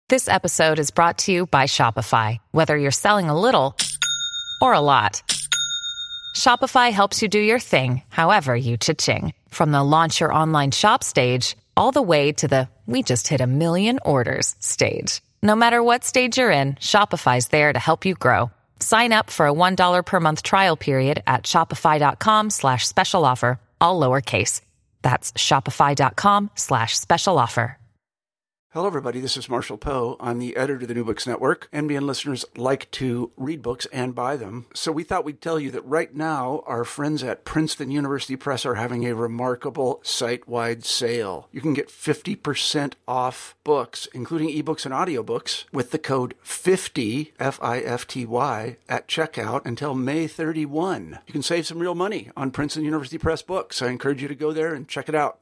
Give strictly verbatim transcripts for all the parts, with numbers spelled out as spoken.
This episode is brought to you by Shopify. Whether you're selling a little or a lot, Shopify helps you do your thing, however you cha-ching. From the launch your online shop stage, all the way to the we just hit a million orders stage. No matter what stage you're in, Shopify's there to help you grow. Sign up for a one dollar per month trial period at shopify.com slash special offer, all lowercase. That's shopify.com slash special offer. Hello, everybody. This is Marshall Poe. I'm the editor of the New Books Network. N B N listeners like to read books and buy them. So we thought we'd tell you that right now, our friends at Princeton University Press are having a remarkable site-wide sale. You can get fifty percent off books, including ebooks and audiobooks, with the code fifty, F I F T Y, at checkout until May thirty-first. You can save some real money on Princeton University Press books. I encourage you to go there and check it out.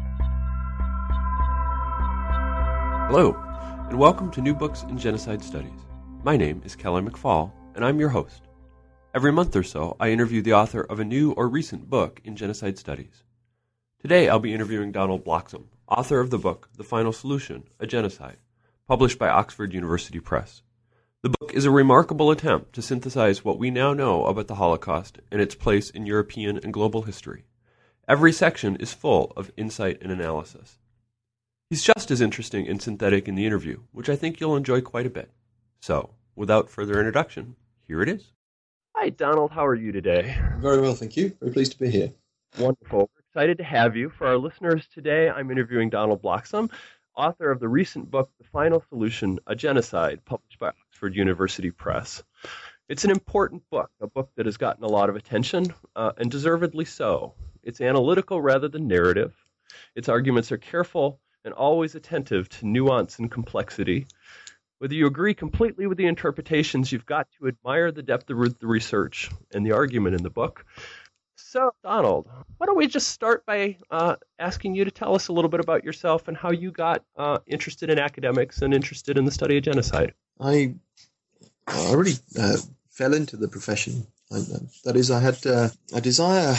Hello, and welcome to New Books in Genocide Studies. My name is Keller McFall, and I'm your host. Every month or so, I interview the author of a new or recent book in genocide studies. Today, I'll be interviewing Donald Bloxham, author of the book The Final Solution, A Genocide, published by Oxford University Press. The book is a remarkable attempt to synthesize what we now know about the Holocaust and its place in European and global history. Every section is full of insight and analysis. He's just as interesting and synthetic in the interview, which I think you'll enjoy quite a bit. So, without further introduction, here it is. Hi, Donald. How are you today? Very well, thank you. Very pleased to be here. Wonderful. We're excited to have you. For our listeners today, I'm interviewing Donald Bloxham, author of the recent book, The Final Solution, A Genocide, published by Oxford University Press. It's an important book, a book that has gotten a lot of attention, uh, and deservedly so. It's analytical rather than narrative. Its arguments are careful and always attentive to nuance and complexity. Whether you agree completely with the interpretations, you've got to admire the depth of the research and the argument in the book. So, Donald, why don't we just start by uh, asking you to tell us a little bit about yourself and how you got uh, interested in academics and interested in the study of genocide. I I really uh, fell into the profession. I, that is, I had uh, a desire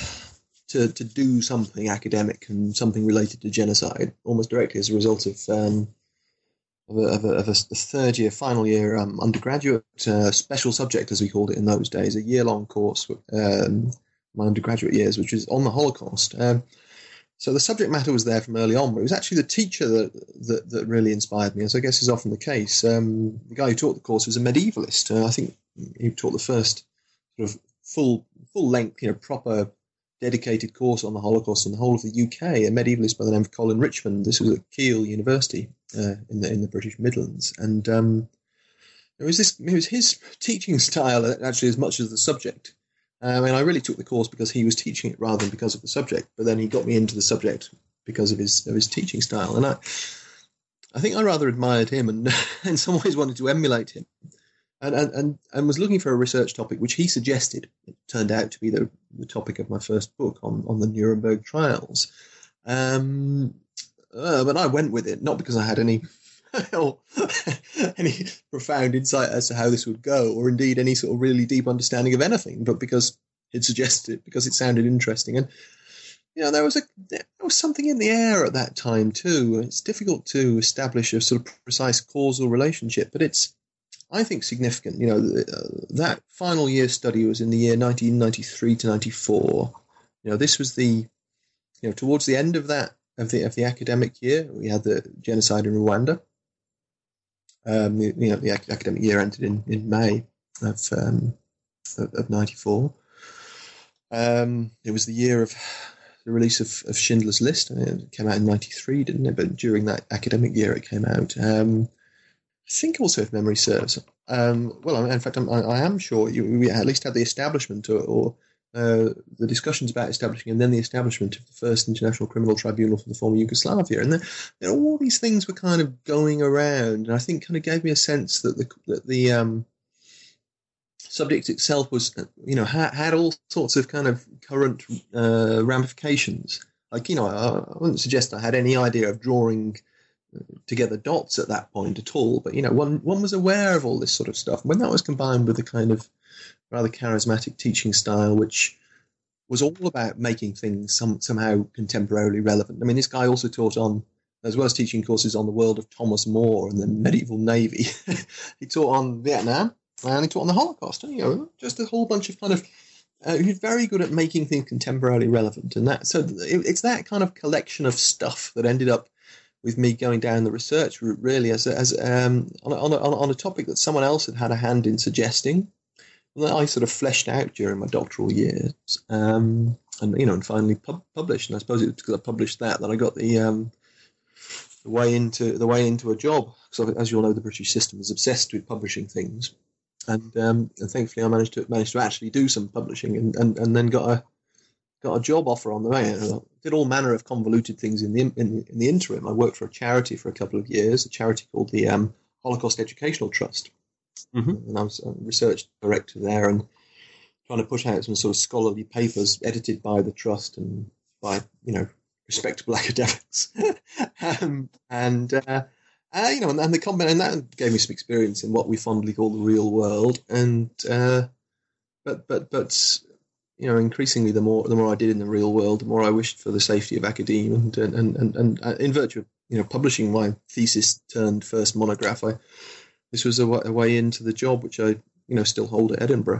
to, to do something academic and something related to genocide, almost directly as a result of um, of, a, of, a, of a third year, final year um, undergraduate uh, special subject, as we called it in those days, a year-long course, um, my undergraduate years, which was on the Holocaust. Um, so the subject matter was there from early on, but it was actually the teacher that that, that really inspired me, as I guess is often the case. Um, the guy who taught the course was a medievalist. Uh, I think he taught the first sort of full, full-length, you know, proper dedicated course on the Holocaust in the whole of the U K, a medievalist by the name of Colin Richmond. This was at Keele University uh, in the in the British Midlands, and um, it was this. It was his teaching style actually as much as the subject. Um, and I really took the course because he was teaching it rather than because of the subject. But then he got me into the subject because of his of his teaching style, and I I think I rather admired him and in some ways wanted to emulate him. And, and and was looking for a research topic, which he suggested. It turned out to be the, the topic of my first book on, on the Nuremberg trials. Um, uh, but I went with it, not because I had any any profound insight as to how this would go, or indeed any sort of really deep understanding of anything, but because it suggested it, because it sounded interesting. And you know, there was a there was something in the air at that time too. It's difficult to establish a sort of precise causal relationship, but it's, I think, significant. You know, uh, that final year study was in the year nineteen ninety-three to ninety-four. You know, this was the, you know, towards the end of that of the of the academic year, we had the genocide in Rwanda. Um, you know, the academic year ended in, in May of um, of, of ninety-four. Um, it was the year of the release of, of Schindler's List. I mean, it came out in ninety-three, didn't it? But during that academic year, it came out. Um, I think also, if memory serves, um, well, in fact, I'm, I, I am sure you, we at least had the establishment or, or uh, the discussions about establishing and then the establishment of the first International Criminal Tribunal for the former Yugoslavia. And then, you know, all these things were kind of going around, and I think kind of gave me a sense that the, that the um, subject itself was, you know, had, had all sorts of kind of current uh, ramifications. Like, you know, I, I wouldn't suggest I had any idea of drawing together dots at that point at all, but you know, one one was aware of all this sort of stuff. When that was combined with a kind of rather charismatic teaching style, which was all about making things some, somehow contemporarily relevant. I mean, this guy also taught on as well as teaching courses on the world of Thomas More and the medieval Navy, he taught on Vietnam and he taught on the Holocaust. And, you know, just a whole bunch of kind of. Uh, he's very good at making things contemporarily relevant, and that so it, it's that kind of collection of stuff that ended up with me going down the research route, really, as a, as um, on a, on a, on a topic that someone else had had a hand in suggesting, and that I sort of fleshed out during my doctoral years, um, and you know, and finally pub- published. And I suppose it was because I published that that I got the um, the way into the way into a job. Because as you all know, the British system is obsessed with publishing things. And, um, and thankfully, I managed to managed to actually do some publishing, and, and, and then got a got a job offer on the way. I did all manner of convoluted things in the in, in the interim. I worked for a charity for a couple of years, a charity called the um, Holocaust Educational Trust, mm-hmm. and I was a research director there, and trying to push out some sort of scholarly papers edited by the trust and by you know respectable academics, um, and. Uh, Uh, you know, and, and the comment, and that gave me some experience in what we fondly call the real world. And uh, but but but you know, increasingly, the more the more I did in the real world, the more I wished for the safety of academia. And and and, and, and uh, in virtue of you know publishing my thesis turned first monograph, I, this was a, a way into the job which I you know still hold at Edinburgh.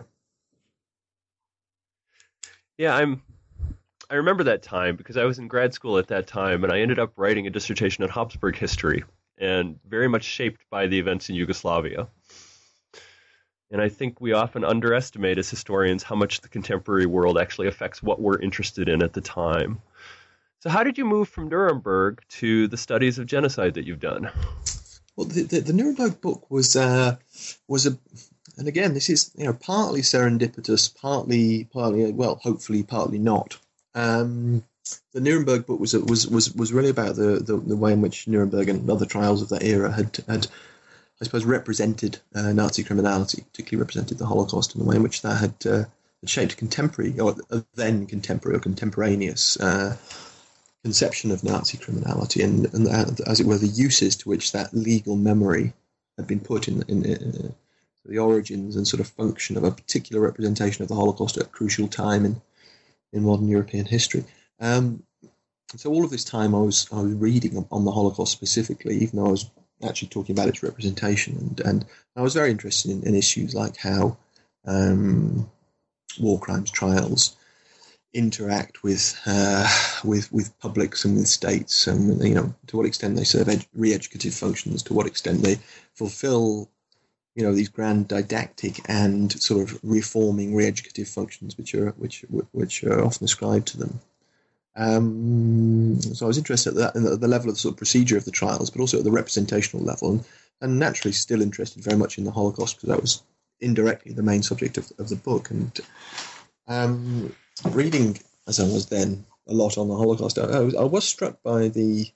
Yeah, I'm. I remember that time because I was in grad school at that time, and I ended up writing a dissertation on Habsburg history, and very much shaped by the events in Yugoslavia. And I think we often underestimate as historians how much the contemporary world actually affects what we're interested in at the time. So how did you move from Nuremberg to the studies of genocide that you've done? Well, the, the, the Nuremberg book was uh, was a, and again, this is you know partly serendipitous, partly partly well, hopefully partly not. Um, The Nuremberg book was was was was really about the, the, the way in which Nuremberg and other trials of that era had had, I suppose, represented uh, Nazi criminality, particularly represented the Holocaust, and the way in which that had, uh, had shaped contemporary or then contemporary or contemporaneous uh, conception of Nazi criminality, and and uh, as it were, the uses to which that legal memory had been put in in uh, the origins and sort of function of a particular representation of the Holocaust at a crucial time in in modern European history. Um, so all of this time I was I was reading on the Holocaust specifically, even though I was actually talking about its representation, and, and I was very interested in, in issues like how um, war crimes trials interact with uh, with with publics and with states, and you know to what extent they serve ed- re-educative functions, to what extent they fulfil you know these grand didactic and sort of reforming re-educative functions, which are which which are often ascribed to them. Um, so I was interested at, that, in the, the level of the sort of procedure of the trials, but also at the representational level, and, and naturally still interested very much in the Holocaust because that was indirectly the main subject of, of the book. And um, reading, as I was then, a lot on the Holocaust, I, I, was, I was struck by the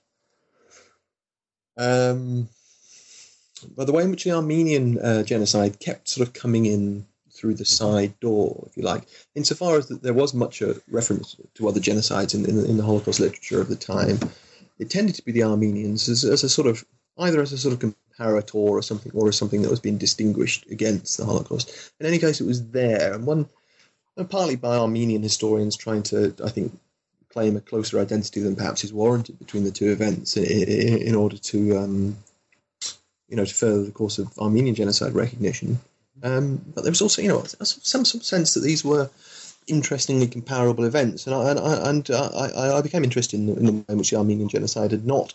um, by the way in which the Armenian uh, genocide kept sort of coming in through the side door, if you like, insofar as that there was much a reference to other genocides in, in, in the Holocaust literature of the time. It tended to be the Armenians as, as a sort of, either as a sort of comparator or something, or as something that was being distinguished against the Holocaust. In any case, it was there, and one, and partly by Armenian historians trying to, I think, claim a closer identity than perhaps is warranted between the two events in, in, in order to, um, you know, to further the course of Armenian genocide recognition. Um, but there was also, you know, some some sense that these were interestingly comparable events, and I and I, and I, I became interested in the, in the way in which the Armenian genocide had not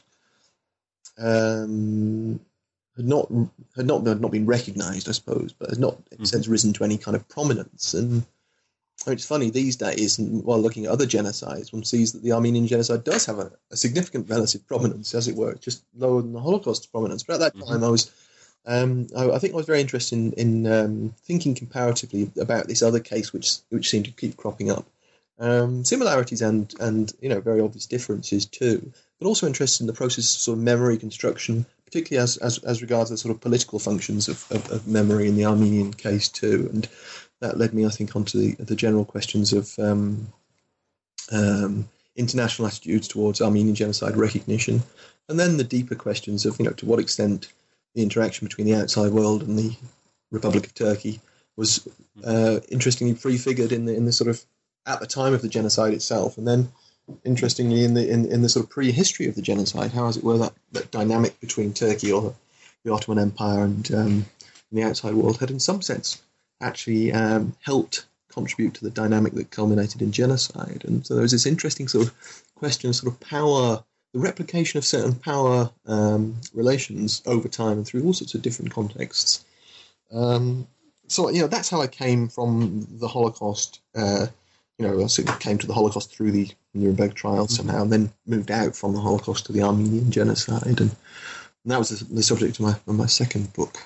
um, had not had not had not been recognised, I suppose, but had not, in a sense, risen to any kind of prominence. And it's funny these days, and while looking at other genocides, one sees that the Armenian genocide does have a, a significant relative prominence, as it were, just lower than the Holocaust's prominence. But at that time, mm-hmm. I was. Um, I, I think I was very interested in, in um, thinking comparatively about this other case, which which seemed to keep cropping up. Um, similarities and and you know very obvious differences too, but also interested in the process of sort of memory construction, particularly as as, as regards the sort of political functions of, of, of memory in the Armenian case too. And that led me, I think, onto the the general questions of um, um, international attitudes towards Armenian genocide recognition, and then the deeper questions of you know to what extent the interaction between the outside world and the Republic of Turkey was uh, interestingly prefigured in the in the sort of at the time of the genocide itself, and then interestingly, in the in, in the sort of pre-history of the genocide, how, as it were, that, that dynamic between Turkey or the Ottoman Empire and um, the outside world had, in some sense, actually um, helped contribute to the dynamic that culminated in genocide. And so there was this interesting sort of question of sort of power, the replication of certain power um, relations over time and through all sorts of different contexts. Um, so, you know, that's how I came from the Holocaust. Uh, you know, I sort of came to the Holocaust through the Nuremberg trials somehow, and then moved out from the Holocaust to the Armenian genocide. And, and that was the, the subject of my, of my second book.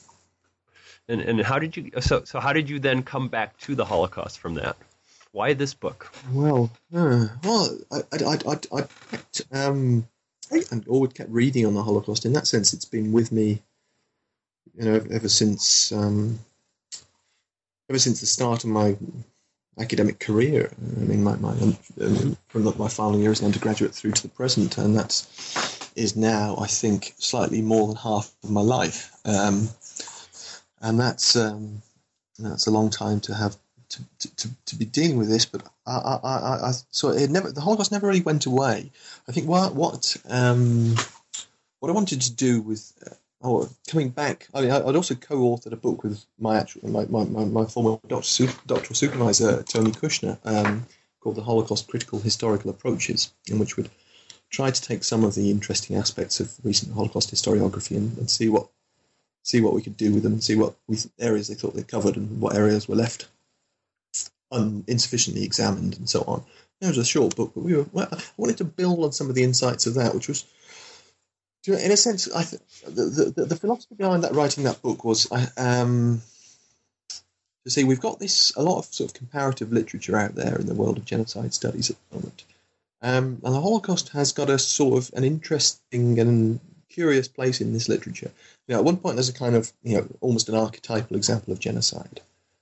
And and how did you so so how did you then come back to the Holocaust from that? Why this book? Well, uh, well, I I I I, I kept, um, I always kept reading on the Holocaust. In that sense, it's been with me, you know, ever since um, ever since the start of my academic career. I mean, my my um, from my final year as an undergraduate through to the present, and that is now, I think, slightly more than half of my life. Um, And that's um, that's a long time to have to, to, to be dealing with this. But I, I, I, I so it never the Holocaust never really went away. I think what what um, what I wanted to do with uh, oh coming back. I mean, I'd also co-authored a book with my actual my my, my, my former doctor, doctoral supervisor Tony Kushner um, called The Holocaust: Critical Historical Approaches, in which we'd try to take some of the interesting aspects of recent Holocaust historiography and, and see what. see what we could do with them, and see what we, areas they thought they covered and what areas were left un, insufficiently examined and so on. It was a short book, but we were, well, I wanted to build on some of the insights of that, which was, in a sense, I th- the, the, the philosophy behind that writing that book was um, to see we've got this, a lot of sort of comparative literature out there in the world of genocide studies at the moment. Um, and the Holocaust has got a sort of an interesting and curious place in this literature. You know, at one point there's a kind of, you know, almost an archetypal example of genocide.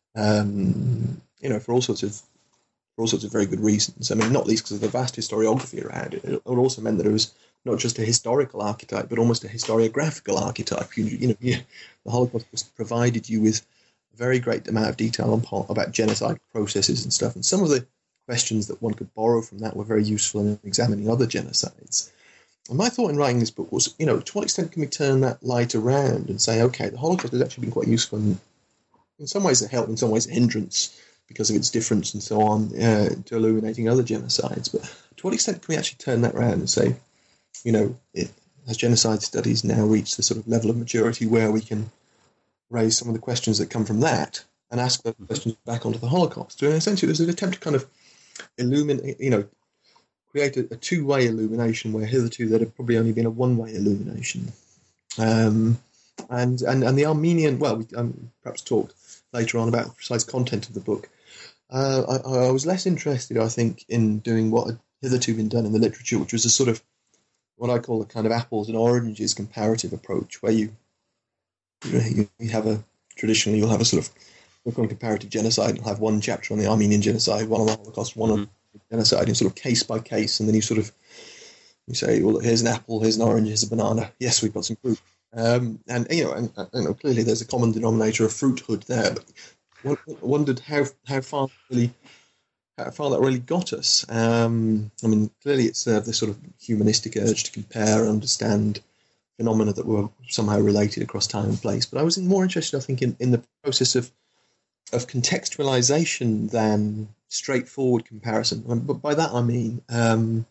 Um, you know, for all sorts of for all sorts of very good reasons. I mean, not least because of the vast historiography around it. It also meant that it was not just a historical archetype, but almost a historiographical archetype. You, you know, you, the Holocaust provided you with a very great amount of detail on, about genocide processes and stuff. And some of the questions that one could borrow from that were very useful in examining other genocides. And my thought in writing this book was, you know, to what extent can we turn that light around and say, okay, the Holocaust has actually been quite useful in, in some ways a help, in some ways a hindrance because of its difference and so on, uh, to illuminating other genocides. But to what extent can we actually turn that around and say, you know, it, has genocide studies now reached the sort of level of maturity where we can raise some of the questions that come from that and ask those questions back onto the Holocaust? So in a sense, it was an attempt to kind of illuminate, you know, create a, a two-way illumination where hitherto there had probably only been a one-way illumination. Um, and, and and the Armenian, well, we um, perhaps talked later on about the precise content of the book. Uh, I, I was less interested, I think, in doing what had hitherto been done in the literature, which was a sort of what I call a kind of apples and oranges comparative approach, where you you, know, you have a traditionally you'll have a sort of book on comparative genocide. You'll have one chapter on the Armenian genocide, one on the Holocaust, one mm-hmm. on genocide, and sort of case by case, and then you sort of you say, well, here's an apple, here's an orange, here's a banana. Yes, we've got some fruit, um, and you know, and, and you know, clearly there's a common denominator of fruithood there. But I wondered how how far really how far that really got us. Um, I mean, clearly it's uh, this sort of humanistic urge to compare and understand phenomena that were somehow related across time and place. But I was more interested, I think, in, in the process of of contextualization than straightforward comparison. But by that I mean um,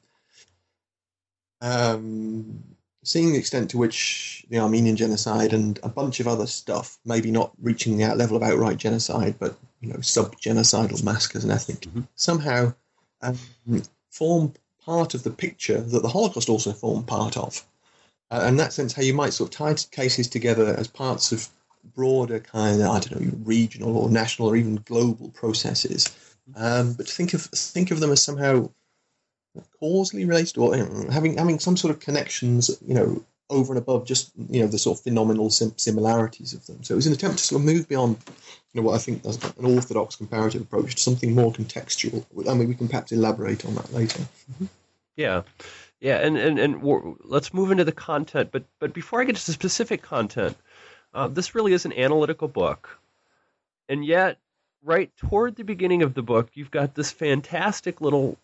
um, seeing the extent to which the Armenian genocide and a bunch of other stuff, maybe not reaching the level of outright genocide, but you know, sub-genocidal massacres and ethnic, mm-hmm. somehow um, form part of the picture that the Holocaust also formed part of. Uh, in that sense, how you might sort of tie cases together as parts of broader kind of, I don't know, regional or national or even global processes. Um, but think of think of them as somehow causally related, or you know, having having some sort of connections, you know, over and above just you know the sort of phenomenal sim- similarities of them. So it was an attempt to sort of move beyond, you know, what I think is an orthodox comparative approach to something more contextual. I mean, we can perhaps elaborate on that later. Mm-hmm. Yeah, yeah, and and and we're, let's move into the content. But but before I get to the specific content, uh, this really is an analytical book, and yet, right toward the beginning of the book, you've got this fantastic little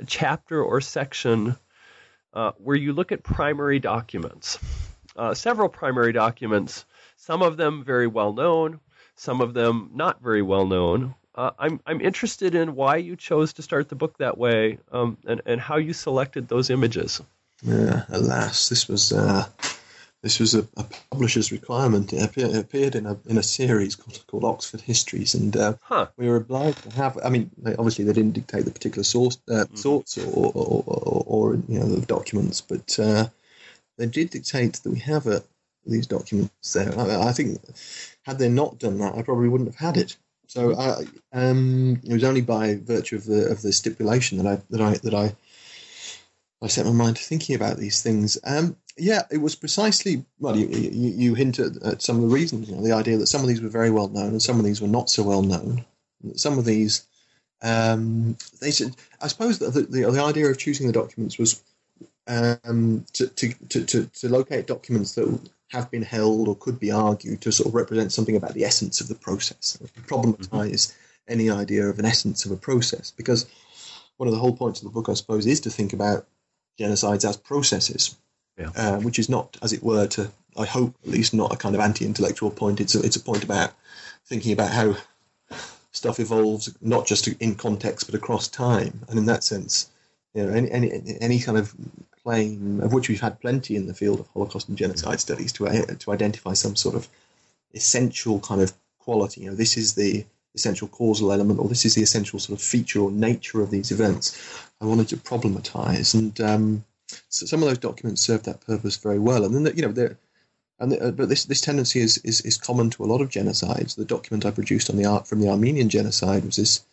chapter or section uh, where you look at primary documents, uh, several primary documents, some of them very well known, some of them not very well known. Uh, I'm I'm interested in why you chose to start the book that way, um, and and how you selected those images. Yeah, alas, this was uh, this was a, a publisher's requirement. It appeared, it appeared in a in a series called, called Oxford Histories, and uh, huh. we were obliged to have. I mean, they, obviously they didn't dictate the particular source uh, mm. sorts or or, or or you know the documents, but uh, they did dictate that we have a, these documents there. I, I think had they not done that, I probably wouldn't have had it. So I, um, it was only by virtue of the of the stipulation that I that I that I I set my mind to thinking about these things. Um, yeah, it was precisely well. You, you, you hinted at some of the reasons. You know, the idea that some of these were very well known and some of these were not so well known. Some of these, um, they said. I suppose that the, the the idea of choosing the documents was um, to, to to to to locate documents that have been held or could be argued to sort of represent something about the essence of the process, problematize mm-hmm. any idea of an essence of a process. Because one of the whole points of the book, I suppose, is to think about genocides as processes, yeah. uh, which is not, as it were, to, I hope at least, not a kind of anti-intellectual point. It's a, it's a point about thinking about how stuff evolves, not just in context, but across time. And in that sense, you know, any any, any kind of claim, of which we've had plenty in the field of Holocaust and genocide studies, to uh, to identify some sort of essential kind of quality. You know, this is the essential causal element, or this is the essential sort of feature or nature of these events. I wanted to problematize, and um, so some of those documents served that purpose very well. And then, the, you know, they're, and the, uh, but this this tendency is, is is common to a lot of genocides. The document I produced on the art from the Armenian genocide was this.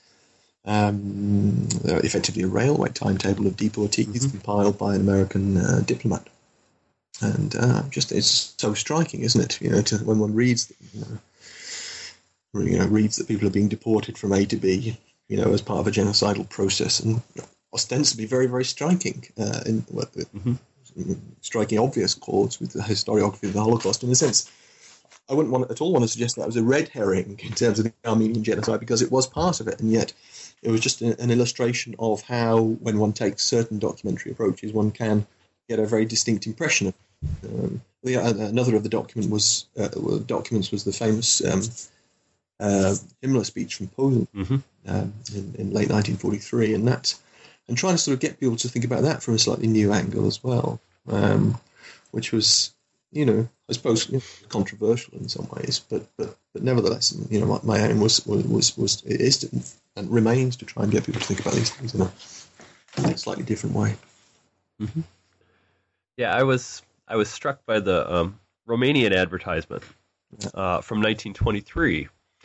Um, effectively a railway timetable of deportees mm-hmm. compiled by an American uh, diplomat, and uh, just it's so striking, isn't it? You know, to, when one reads, you know, you know, reads that people are being deported from A to B, you know, as part of a genocidal process, and ostensibly very, very striking, uh, in mm-hmm. striking obvious chords with the historiography of the Holocaust. In a sense, I wouldn't want at all want to suggest that was a red herring in terms of the Armenian genocide, because it was part of it, and yet. It was just an illustration of how, when one takes certain documentary approaches, one can get a very distinct impression of it. Um, the, uh, another of the document was uh, documents was the famous um, uh, Himmler speech from Posen mm-hmm. um, in, in late nineteen forty-three, and that, and trying to sort of get people to think about that from a slightly new angle as well, um, which was, you know, I suppose, you know, controversial in some ways, but but but nevertheless, you know, my, my aim was was was, was it is to, and remains to try and get people to think about these things in a, in a slightly different way. Mm-hmm. Yeah, I was I was struck by the um, Romanian advertisement uh, from nineteen twenty-three,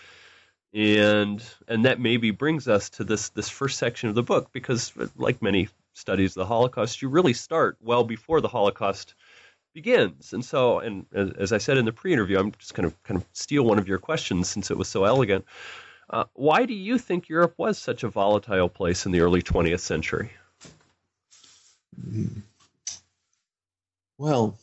and and that maybe brings us to this this first section of the book, because like many studies of the Holocaust, you really start well before the Holocaust begins. And so, and as I said in the pre-interview, I'm just going to kind of steal one of your questions since it was so elegant. Uh, why do you think Europe was such a volatile place in the early twentieth century? Well,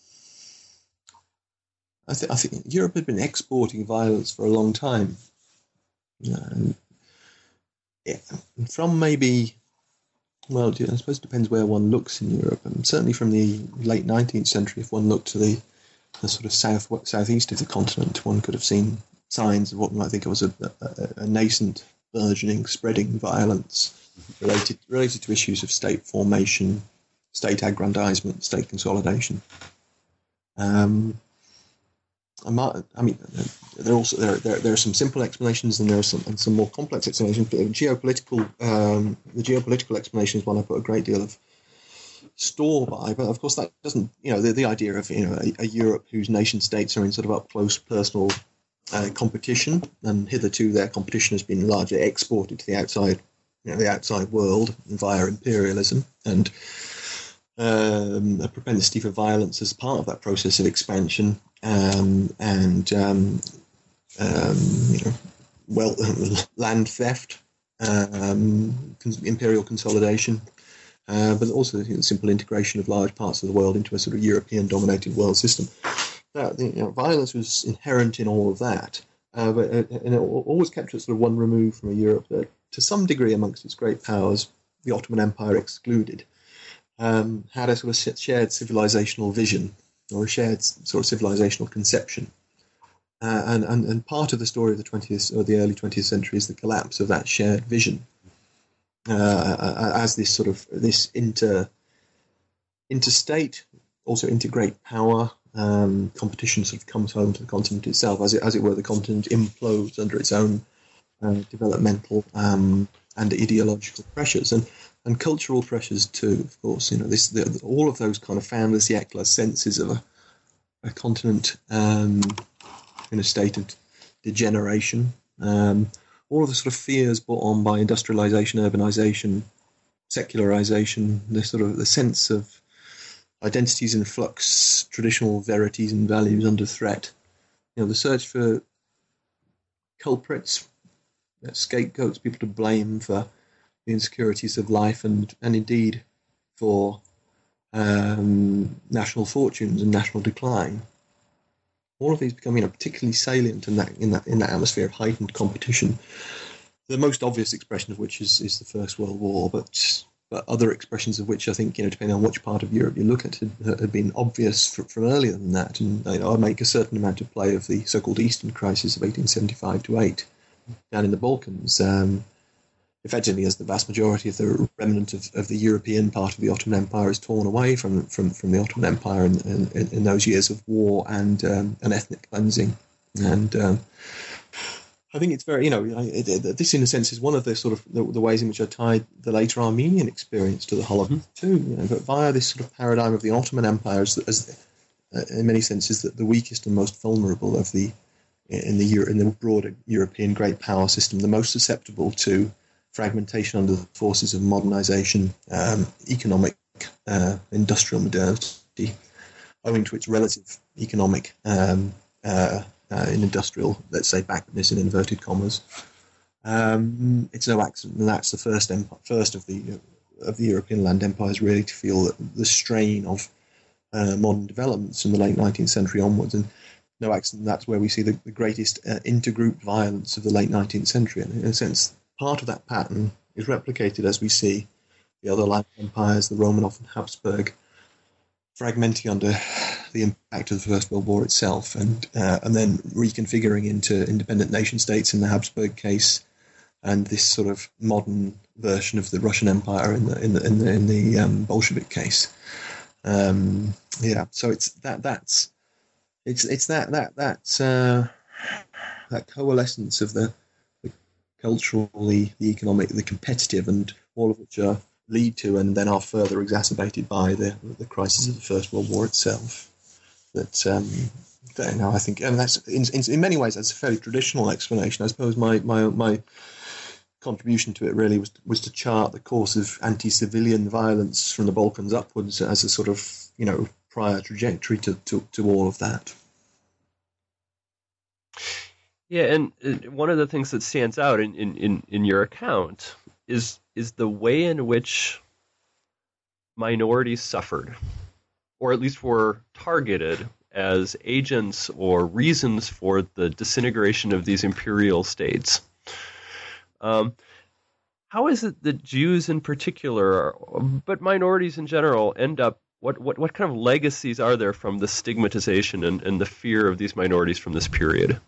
I, th- I think Europe had been exporting violence for a long time. Uh, yeah, from maybe, well, I suppose it depends where one looks in Europe. And certainly from the late nineteenth century, if one looked to the, the sort of south southeast of the continent, one could have seen signs of what we might think of as a, a, a nascent, burgeoning, spreading violence related related to issues of state formation, state aggrandizement, state consolidation. Um, I, might, I mean, there are also there, there there are some simple explanations, and there are some and some more complex explanations. But the geopolitical um, the geopolitical explanation is one I put a great deal of store by. But of course, that doesn't, you know, the, the idea of, you know, a, a Europe whose nation states are in sort of up close personal uh, competition, and hitherto their competition has been largely exported to the outside, you know, the outside world via imperialism, and um, a propensity for violence as part of that process of expansion, um, and um, um, you know, well, land theft, um, imperial consolidation. Uh, but also the, you know, the simple integration of large parts of the world into a sort of European-dominated world system. That, you know, violence was inherent in all of that, uh, but uh, and it always kept it sort of one remove from a Europe that, to some degree, amongst its great powers, the Ottoman Empire excluded, um, had a sort of shared civilizational vision or a shared sort of civilizational conception. Uh, and, and, and part of the story of the twentieth or the early twentieth century is the collapse of that shared vision uh, as this sort of this inter interstate, also integrate power um, competition sort of comes home to the continent itself, as it as it were. The continent implodes under its own uh, developmental um, and ideological pressures and and cultural pressures too. Of course, you know this the, all of those kind of fan le siècle senses of a, a continent. Um, in a state of degeneration, um, all of the sort of fears brought on by industrialization, urbanization, secularization, the sort of the sense of identities in flux, traditional verities and values under threat, you know, the search for culprits, scapegoats, people to blame for the insecurities of life and, and indeed for um, national fortunes and national decline. All of these become, you know, particularly salient in that in that in that atmosphere of heightened competition. The most obvious expression of which is, is the First World War, but but other expressions of which I think, you know, depending on which part of Europe you look at, had, had been obvious from, from earlier than that. And you know, I make a certain amount of play of the so-called Eastern Crisis of eighteen seventy-five to eight down in the Balkans. Um, effectively, as the vast majority of the remnant of, of the European part of the Ottoman Empire is torn away from from, from the Ottoman Empire in, in, in those years of war and um, an ethnic cleansing. And um, I think it's very, you know, it, it, this in a sense is one of the sort of the, the ways in which I tied the later Armenian experience to the Holocaust too. You know, but via this sort of paradigm of the Ottoman Empire as, as uh, in many senses the, the weakest and most vulnerable of the in the Euro, in the broader European great power system, the most susceptible to fragmentation under the forces of modernization, um, economic, uh, industrial modernity, owing to its relative economic um, uh, uh, in industrial, let's say, backwardness in inverted commas. Um, it's no accident that that's the first empire, first of the of the European land empires really to feel the, the strain of uh, modern developments from the late nineteenth century onwards, and no accident that's where we see the, the greatest uh, intergroup violence of the late nineteenth century. And in a sense, part of that pattern is replicated as we see the other land empires, the Romanov and Habsburg, fragmenting under the impact of the First World War itself, and uh, and then reconfiguring into independent nation states in the Habsburg case, and this sort of modern version of the Russian Empire in the in the in the, in the um, Bolshevik case. Um, yeah, so it's that that's it's it's that that that's uh, that coalescence of the cultural, the, the economic, the competitive, and all of which are lead to and then are further exacerbated by the the crisis of the First World War itself. That, um, that you know, I think, and that's in, in in many ways that's a fairly traditional explanation. I suppose my my my contribution to it really was was to chart the course of anti-civilian violence from the Balkans upwards as a sort of, you know, prior trajectory to to, to all of that. Yeah, and one of the things that stands out in, in, in your account is is the way in which minorities suffered, or at least were targeted as agents or reasons for the disintegration of these imperial states. Um, how is it that Jews in particular, but minorities in general, end up, what, what, what kind of legacies are there from the stigmatization and, and the fear of these minorities from this period?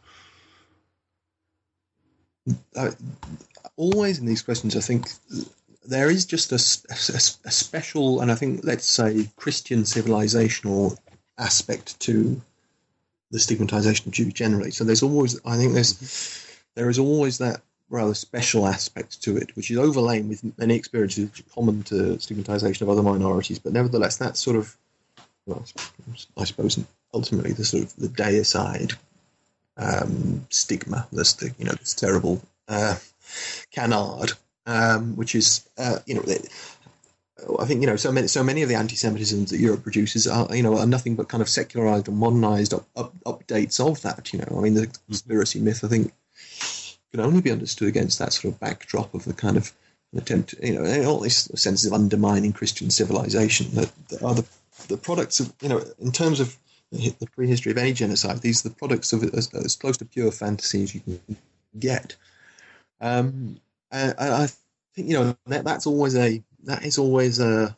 Uh, always in these questions, I think there is just a, a, a special, and I think, let's say, Christian civilizational aspect to the stigmatization of Jews generally. So there's always, I think there's, there is always that rather special aspect to it, which is overlain with many experiences common to stigmatization of other minorities. But nevertheless, that's sort of, well, I suppose, ultimately the sort of the deicide Um, stigma, this the, you know, this terrible uh, canard, um, which is uh, you know, I think, you know, so many so many of the anti-Semitisms that Europe produces are, you know, are nothing but kind of secularized or modernized up, up, updates of that. You know, I mean, the conspiracy myth, I think, can only be understood against that sort of backdrop of the kind of an attempt, you know, all these senses of undermining Christian civilization that, that are the the products of, you know, in terms of the prehistory of any genocide, these are the products of as, as close to pure fantasy as you can get. Um, and I think, you know, that, that's always a, that is always a,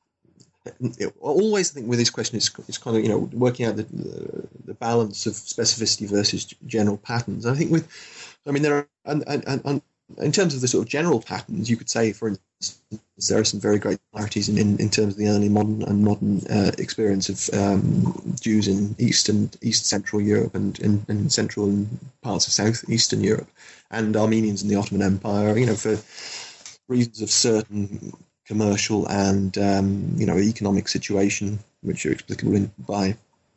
it, always I think with this question is it's kind of, you know, working out the, the the balance of specificity versus general patterns. I think with, I mean, there are, and, and, and in terms of the sort of general patterns, you could say, for instance, there are some very great similarities in, in, in terms of the early modern and modern uh, experience of um, Jews in East and East Central Europe and in, in Central and parts of South Eastern Europe, and Armenians in the Ottoman Empire, you know, for reasons of certain commercial and, um, you know, economic situation, which are explicable in, by,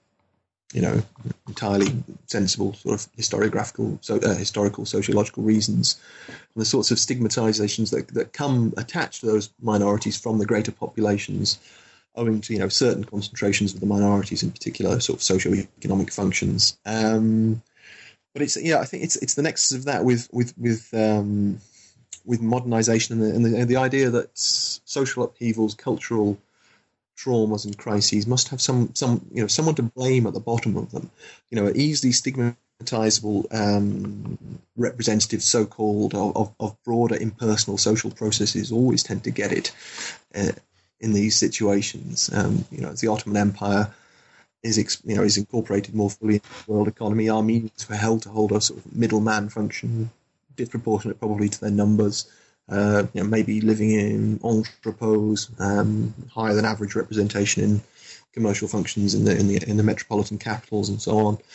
you know, entirely sensible sort of historiographical, so, uh, historical, sociological reasons, and the sorts of stigmatizations that, that come attached to those minorities from the greater populations, owing to, you know, certain concentrations of the minorities, in particular, sort of socio-economic functions. Um, but it's, yeah, I think it's it's the nexus of that with with with um, with modernization and the, and the and the idea that social upheavals, cultural traumas and crises must have some, some you know, someone to blame at the bottom of them. You know, easily stigmatizable um, representatives, so-called, of, of broader impersonal social processes always tend to get it uh, in these situations. Um, you know, as the Ottoman Empire is, you know, is incorporated more fully into the world economy, Armenians were held to hold a sort of middleman function, disproportionate probably to their numbers. Uh, you know, maybe living in entrepôts, um, higher than average representation in commercial functions in the in the in the metropolitan capitals and so on.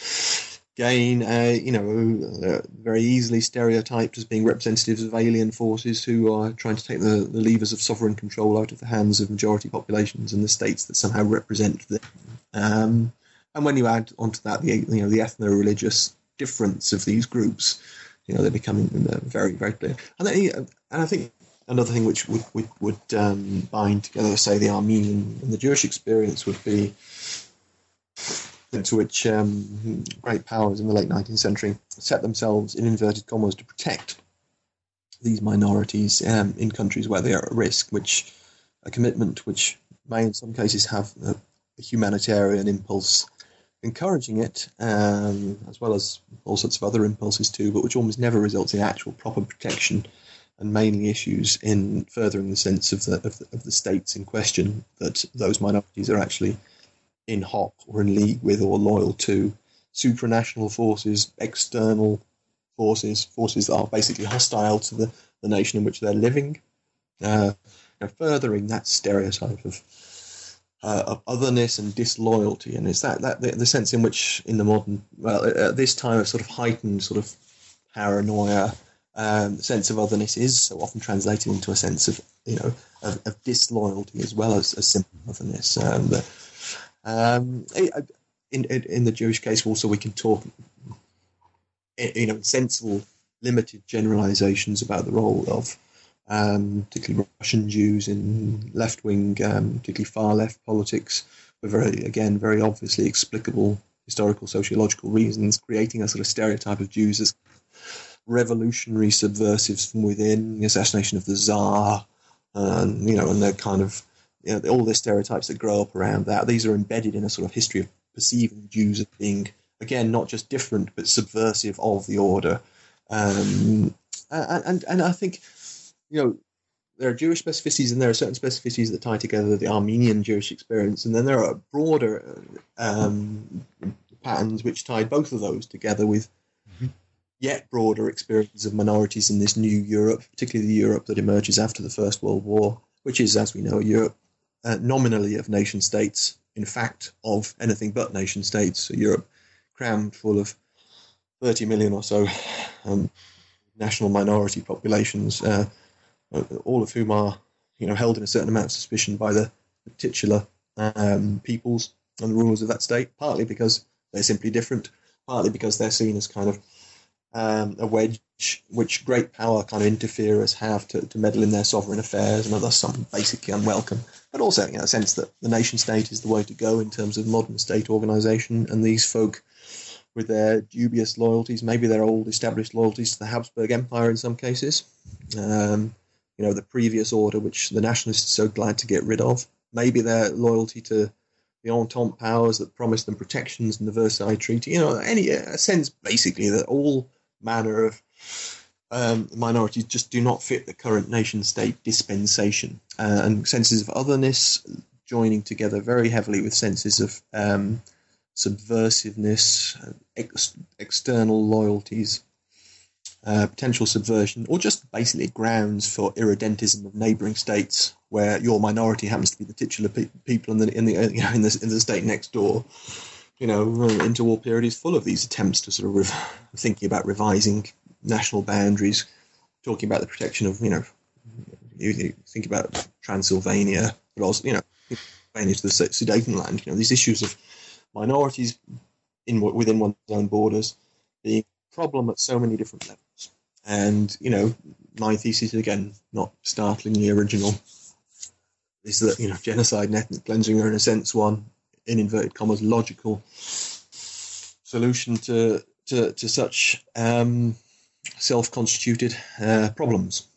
Again, uh, you know, uh, very easily stereotyped as being representatives of alien forces who are trying to take the, the levers of sovereign control out of the hands of majority populations and the states that somehow represent them. Um, and when you add onto that the you know the ethno-religious difference of these groups, you know, they're becoming very, very clear. And, then, and I think another thing which would would, would um, bind together, say, the Armenian and the Jewish experience would be to which um, great powers in the late nineteenth century set themselves, in inverted commas, to protect these minorities um, in countries where they are at risk, which a commitment which may in some cases have a, a humanitarian impulse encouraging it, um, as well as all sorts of other impulses too, but which almost never results in actual proper protection, and mainly issues in furthering the sense of the of the, of the states in question that those minorities are actually in hoc or in league with or loyal to supranational forces, external forces, forces that are basically hostile to the, the nation in which they're living, uh, you know, furthering that stereotype of Uh, of otherness and disloyalty. And it's that, that the, the sense in which in the modern, well, at this time of sort of heightened sort of paranoia, um, the sense of otherness is so often translated into a sense of, you know, of, of disloyalty as well as, as simple otherness. Um, the, um, in, in, in the Jewish case also we can talk, you know, in sensible, limited generalizations about the role of Um, particularly Russian Jews in left-wing, um, particularly far-left politics, for very, again, very obviously explicable historical, sociological reasons, creating a sort of stereotype of Jews as revolutionary subversives from within, the assassination of the Tsar, and, you know, and the kind of, you know, all the stereotypes that grow up around that. These are embedded in a sort of history of perceiving Jews as being, again, not just different, but subversive of the order. Um, and, and, and I think, you know, there are Jewish specificities and there are certain specificities that tie together the Armenian Jewish experience, and then there are broader um, patterns which tie both of those together with mm-hmm. yet broader experiences of minorities in this new Europe, particularly the Europe that emerges after the First World War, which is, as we know, a Europe uh, nominally of nation states, in fact of anything but nation states, a Europe crammed full of thirty million or so um, national minority populations, uh, all of whom are, you know, held in a certain amount of suspicion by the titular um, peoples and the rulers of that state, partly because they're simply different, partly because they're seen as kind of um, a wedge which great power kind of interferers have to, to meddle in their sovereign affairs, and thus some basically unwelcome. But also, you know, a sense that the nation state is the way to go in terms of modern state organisation, and these folk with their dubious loyalties, maybe their old established loyalties to the Habsburg Empire in some cases, um, you know, the previous order, which the nationalists are so glad to get rid of. Maybe their loyalty to the Entente powers that promised them protections in the Versailles Treaty. You know, any a sense basically that all manner of um, minorities just do not fit the current nation-state dispensation, uh, and senses of otherness joining together very heavily with senses of um, subversiveness, ex- external loyalties, uh, potential subversion, or just basically grounds for irredentism of neighbouring states, where your minority happens to be the titular pe- people in the in the you know in the in the state next door. You know, interwar period is full of these attempts to sort of rev- thinking about revising national boundaries, talking about the protection of, you know, you, you think about Transylvania, but also, you know, Pennsylvania to the Sudetenland. You know, these issues of minorities in within one's own borders being a problem at so many different levels. And, you know, my thesis, again, not startlingly original, is that, you know, genocide and ethnic cleansing are in a sense one, in inverted commas, logical solution to to, to such um, self-constituted uh, problems.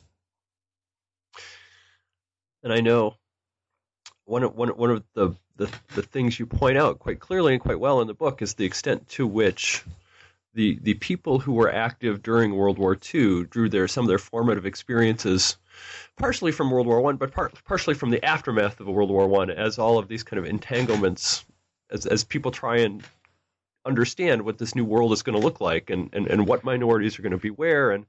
And I know one of one one of the, the the things you point out quite clearly and quite well in the book is the extent to which the the people who were active during World War Two drew their some of their formative experiences partially from World War One, but par- partially from the aftermath of World War One, as all of these kind of entanglements, as as people try and understand what this new world is going to look like, and, and, and what minorities are going to be where, and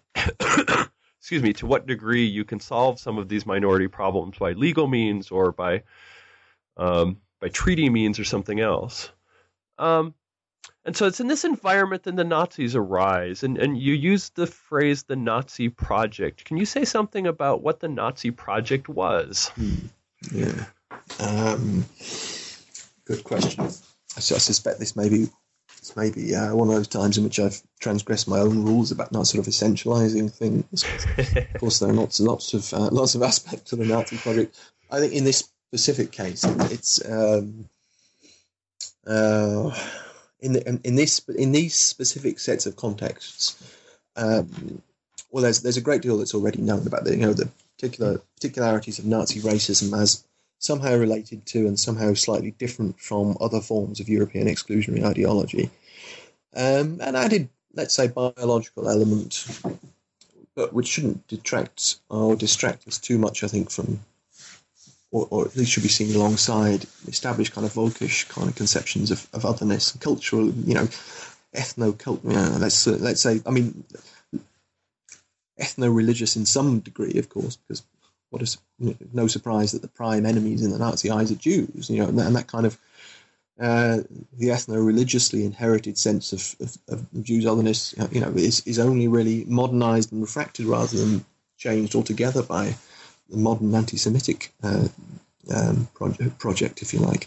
excuse me, to what degree you can solve some of these minority problems by legal means or by um, by treaty means or something else. Um, And so it's in this environment that the Nazis arise, and, and you use the phrase the Nazi Project. Can you say something about what the Nazi Project was? Hmm. Yeah. Um, good question. I, I suspect this may be, this may be uh, one of those times in which I've transgressed my own rules about not sort of essentializing things. Of course, there are lots, lots, of, uh, lots of aspects of the Nazi Project. I think in this specific case, it's... Um, uh, In, the, in this in these specific sets of contexts, um, well, there's there's a great deal that's already known about the you know the particular particularities of Nazi racism as somehow related to and somehow slightly different from other forms of European exclusionary ideology, um, an added, let's say, biological element, but which shouldn't detract or distract us too much, I think, from. Or, or at least should be seen alongside established kind of Volkish kind of conceptions of, of otherness, cultural, you know, ethno-cult, you know, let's, uh, let's say, I mean, ethno-religious in some degree, of course, because what is, you know, no surprise that the prime enemies in the Nazi eyes are Jews, you know, and that, and that kind of, uh, the ethno-religiously inherited sense of, of, of Jews' otherness, you know, is, is only really modernized and refracted rather than changed altogether by the modern anti-Semitic uh, um, project, project, if you like.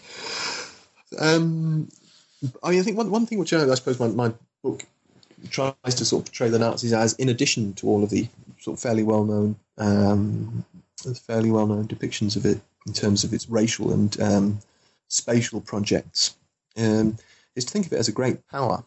Um, I, mean, I think one, one thing which I, I suppose my, my book tries to sort of portray the Nazis as, in addition to all of the sort of fairly well-known, um, fairly well-known depictions of it in terms of its racial and um, spatial projects, um, is to think of it as a great power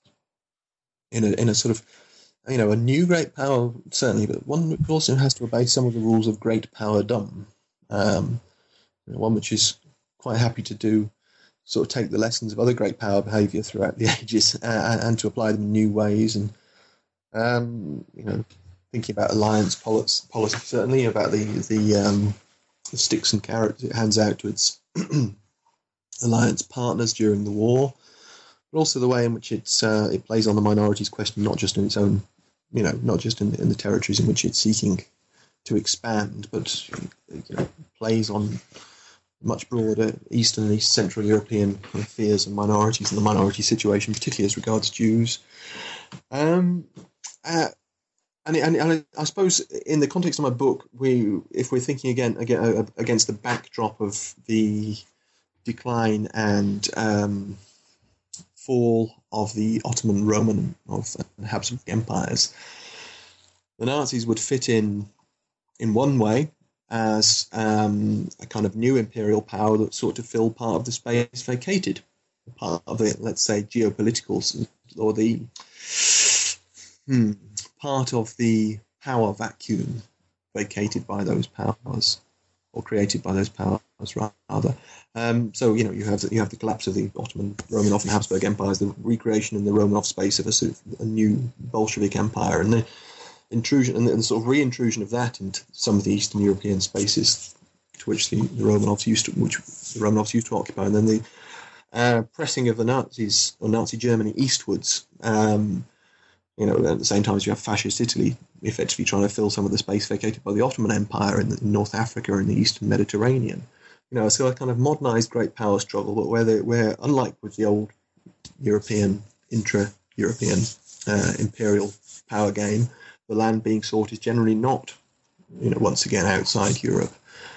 in a in a sort of, you know, a new great power, certainly, but one that also has to obey some of the rules of great powerdom. Um, you know, one which is quite happy to do, sort of take the lessons of other great power behaviour throughout the ages uh, and to apply them in new ways. And, um, you know, thinking about alliance policy, policy certainly, about the, the, um, the sticks and carrots it hands out to its alliance partners during the war, but also the way in which it's, uh, it plays on the minorities question, not just in its own, you know, not just in, in the territories in which it's seeking to expand, but, you know, plays on much broader Eastern and East Central European kind of fears and minorities and the minority situation, particularly as regards Jews. Um, uh, and, and, and I suppose in the context of my book, we, if we're thinking again, again against the backdrop of the decline and um, fall of the Ottoman, Roman, of the Habsburg empires, the Nazis would fit in in one way as um, a kind of new imperial power that sought to fill part of the space vacated, part of the, let's say, geopolitical, or the hmm, part of the power vacuum vacated by those powers, or created by those powers, rather. Um, so, you know, you have the, you have the collapse of the Ottoman, Romanov, and Habsburg empires, the recreation in the Romanov space of a, sort of a new Bolshevik empire, and the intrusion and the sort of reintrusion of that into some of the Eastern European spaces to which the, the Romanovs used to, which the Romanovs used to occupy, and then the uh, pressing of the Nazis or Nazi Germany eastwards. Um, you know, at the same time as you have fascist Italy effectively trying to fill some of the space vacated by the Ottoman Empire in, the, in North Africa and the Eastern Mediterranean. You know, so a kind of modernized great power struggle, but where they, where unlike with the old European intra-European uh, imperial power game, the land being sought is generally not, you know, once again outside Europe.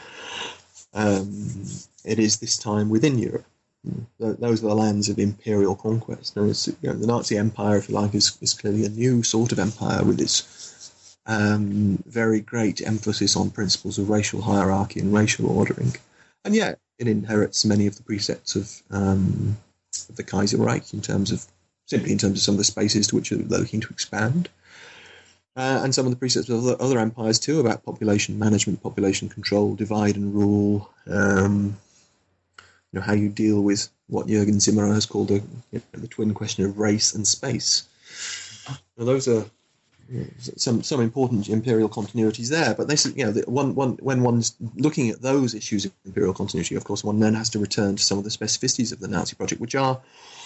Um, it is this time within Europe. Those are the lands of imperial conquest. And it's, you know, the Nazi Empire, if you like, is, is clearly a new sort of empire with its um, very great emphasis on principles of racial hierarchy and racial ordering. And yet it inherits many of the precepts of, um, of the Kaiserreich in terms of, simply in terms of some of the spaces to which they're looking to expand. Uh, and some of the precepts of other, other empires too, about population management, population control, divide and rule, um, you know, how you deal with what Jürgen Zimmerer has called a, you know, the twin question of race and space. Now, those are you know, some some important imperial continuities there, but this is, you know, the one, one, when one's looking at those issues of imperial continuity, of course, one then has to return to some of the specificities of the Nazi project, which are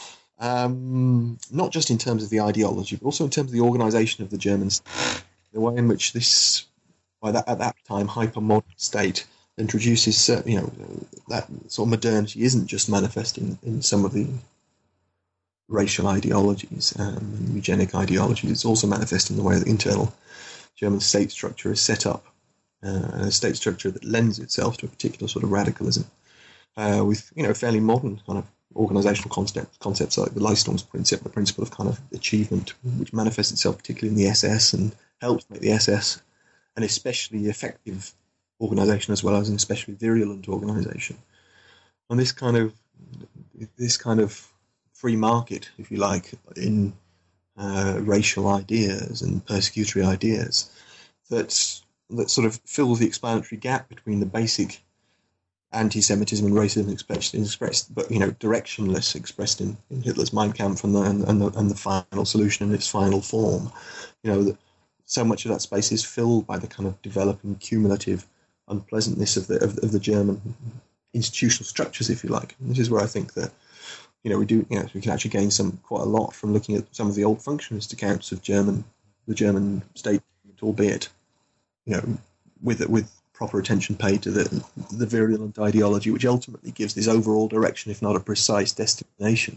Um, not just in terms of the ideology, but also in terms of the organisation of the German state, the way in which this, by that at that time, hyper-modern state introduces, uh, you know, that sort of modernity isn't just manifesting in some of the racial ideologies um, and eugenic ideologies. It's also manifesting the way the internal German state structure is set up, uh, a state structure that lends itself to a particular sort of radicalism, uh, with, you know, fairly modern kind of organizational concept, concepts like the Leistungsprincip, principle, the principle of kind of achievement, which manifests itself particularly in the S S and helps make the S S an especially effective organization as well as an especially virulent organization. And this kind of this kind of free market, if you like, in uh, racial ideas and persecutory ideas that that sort of fills the explanatory gap between the basic anti-Semitism and racism expressed, expressed, but you know, directionless, expressed in, in Hitler's Mein Kampf and the, and, and the and the final solution in its final form. You know, that so much of that space is filled by the kind of developing cumulative unpleasantness of the of, of the German institutional structures, if you like. And this is where I think that, you know, we do, you know, we can actually gain some quite a lot from looking at some of the old functionalist accounts of German, the German state, albeit, you know, with with proper attention paid to the the virulent ideology, which ultimately gives this overall direction, if not a precise destination.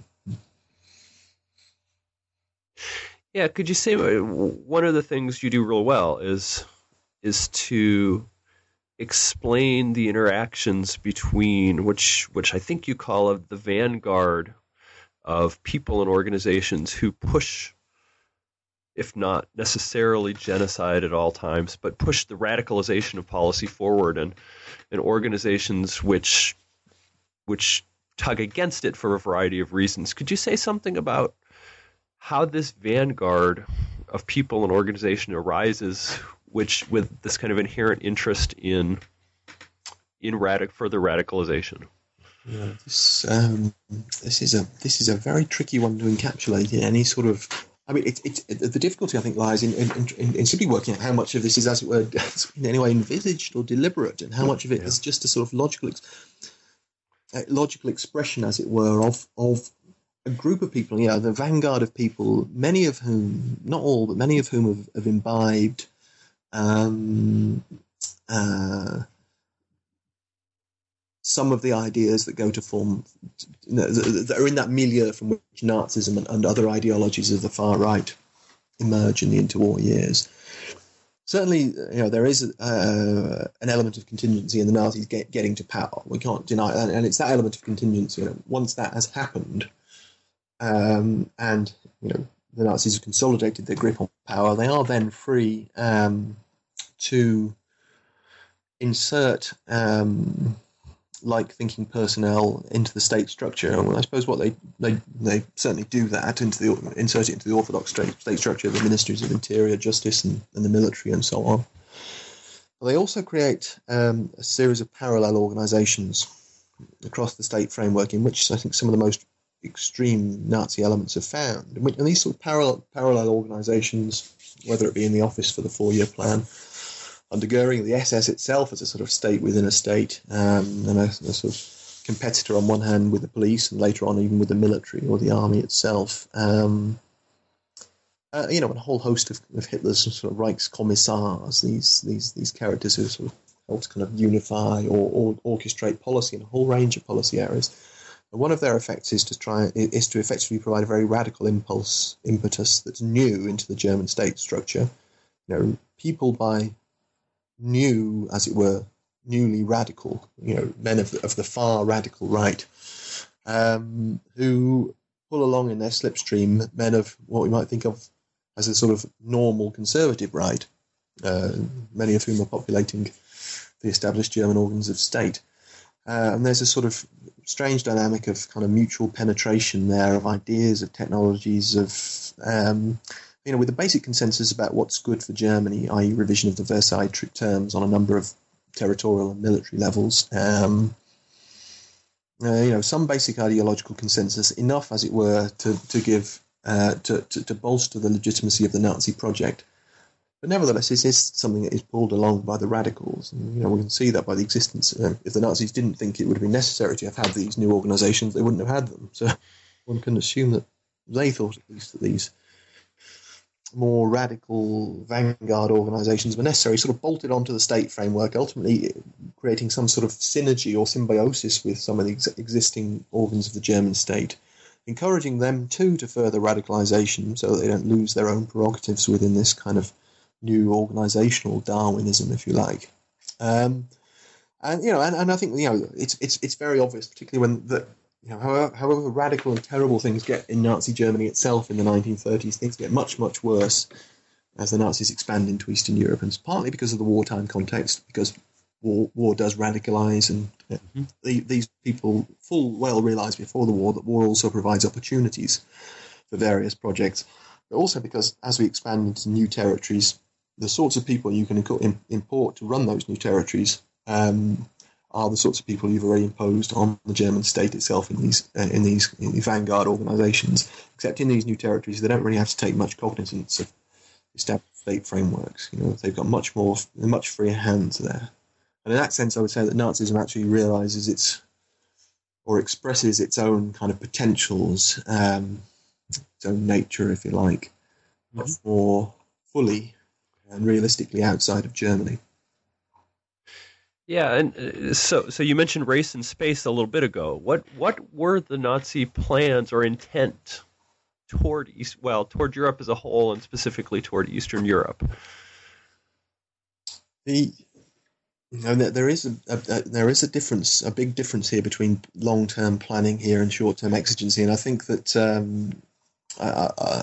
Yeah, could you say one of the things you do real well is is to explain the interactions between which which I think you call the vanguard of people and organizations who push, if not necessarily genocide at all times, but push the radicalization of policy forward, and, and organizations which which tug against it for a variety of reasons. Could you say something about how this vanguard of people and organization arises, which with this kind of inherent interest in in radic further radicalization? Yeah, this um, this is a this is a very tricky one to encapsulate in any sort of. I mean, it's it, it, the difficulty, I think, lies in, in, in, in simply working out how much of this is, as it were, in any way envisaged or deliberate, and how much of it yeah. is just a sort of logical, uh, logical expression, as it were, of of a group of people. Yeah, the vanguard of people, many of whom, not all, but many of whom have, have imbibed um, uh, some of the ideas that go to form, you know, that are in that milieu from which Nazism and, and other ideologies of the far right emerge in the interwar years. Certainly, you know, there is uh, an element of contingency in the Nazis get, getting to power. We can't deny that, and it's that element of contingency. You know, once that has happened, um, and you know, the Nazis have consolidated their grip on power, they are then free um, to insert Um, like thinking personnel into the state structure. And I suppose what they, they they certainly do that into the insert it into the orthodox state, state structure of the ministries of interior, justice, and, and the military, and so on. But they also create um, a series of parallel organisations across the state framework, in which I think some of the most extreme Nazi elements are found. And these sort of parallel, parallel organizations, whether it be in the Office for the Four-Year Plan, under Goering, the S S itself as a sort of state within a state, um, and a, a sort of competitor on one hand with the police, and later on even with the military or the army itself. Um, uh, you know, and a whole host of, of Hitler's sort of Reichskommissars, these these these characters who sort of helped kind of unify or, or orchestrate policy in a whole range of policy areas. And one of their effects is to try is to effectively provide a very radical impulse impetus that's new into the German state structure. You know, people by new, as it were, newly radical, you know, men of the, of the far radical right, um, who pull along in their slipstream men of what we might think of as a sort of normal conservative right, uh, many of whom are populating the established German organs of state. Uh, and there's a sort of strange dynamic of kind of mutual penetration there of ideas, of technologies, of, um, you know, with a basic consensus about what's good for Germany, that is revision of the Versailles terms on a number of territorial and military levels. Um, uh, you know, some basic ideological consensus, enough, as it were, to, to give, uh, to, to, to bolster the legitimacy of the Nazi project. But nevertheless, this is something that is pulled along by the radicals. And, you know, we can see that by the existence. Uh, if the Nazis didn't think it would have been necessary to have had these new organisations, they wouldn't have had them. So one can assume that they thought, at least, that these more radical vanguard organisations were necessary, sort of bolted onto the state framework, ultimately creating some sort of synergy or symbiosis with some of the ex- existing organs of the German state, encouraging them too to further radicalisation so that they don't lose their own prerogatives within this kind of new organisational Darwinism, if you like. Um, and you know, and, and I think you know it's it's it's very obvious, particularly when the you know however, however radical and terrible things get in Nazi Germany itself in the nineteen thirties, things get much much worse as the Nazis expand into Eastern Europe, and it's partly because of the wartime context, because war war does radicalise, and mm-hmm. the, these people full well realised before the war that war also provides opportunities for various projects, but also because as we expand into new territories, the sorts of people you can import to run those new territories um, are the sorts of people you've already imposed on the German state itself in these uh, in these in the vanguard organisations. Except in these new territories, they don't really have to take much cognizance of established state frameworks. You know, they've got much more, much freer hands there. And in that sense, I would say that Nazism actually realises its or expresses its own kind of potentials, um, its own nature, if you like, much more fully and realistically outside of Germany. Yeah, and uh, so so you mentioned race and space a little bit ago. What what were the Nazi plans or intent toward East, well, toward Europe as a whole, and specifically toward Eastern Europe? The you know, there is a, a, a there is a difference, a big difference here between long-term planning here and short-term exigency, and I think that um, uh, uh,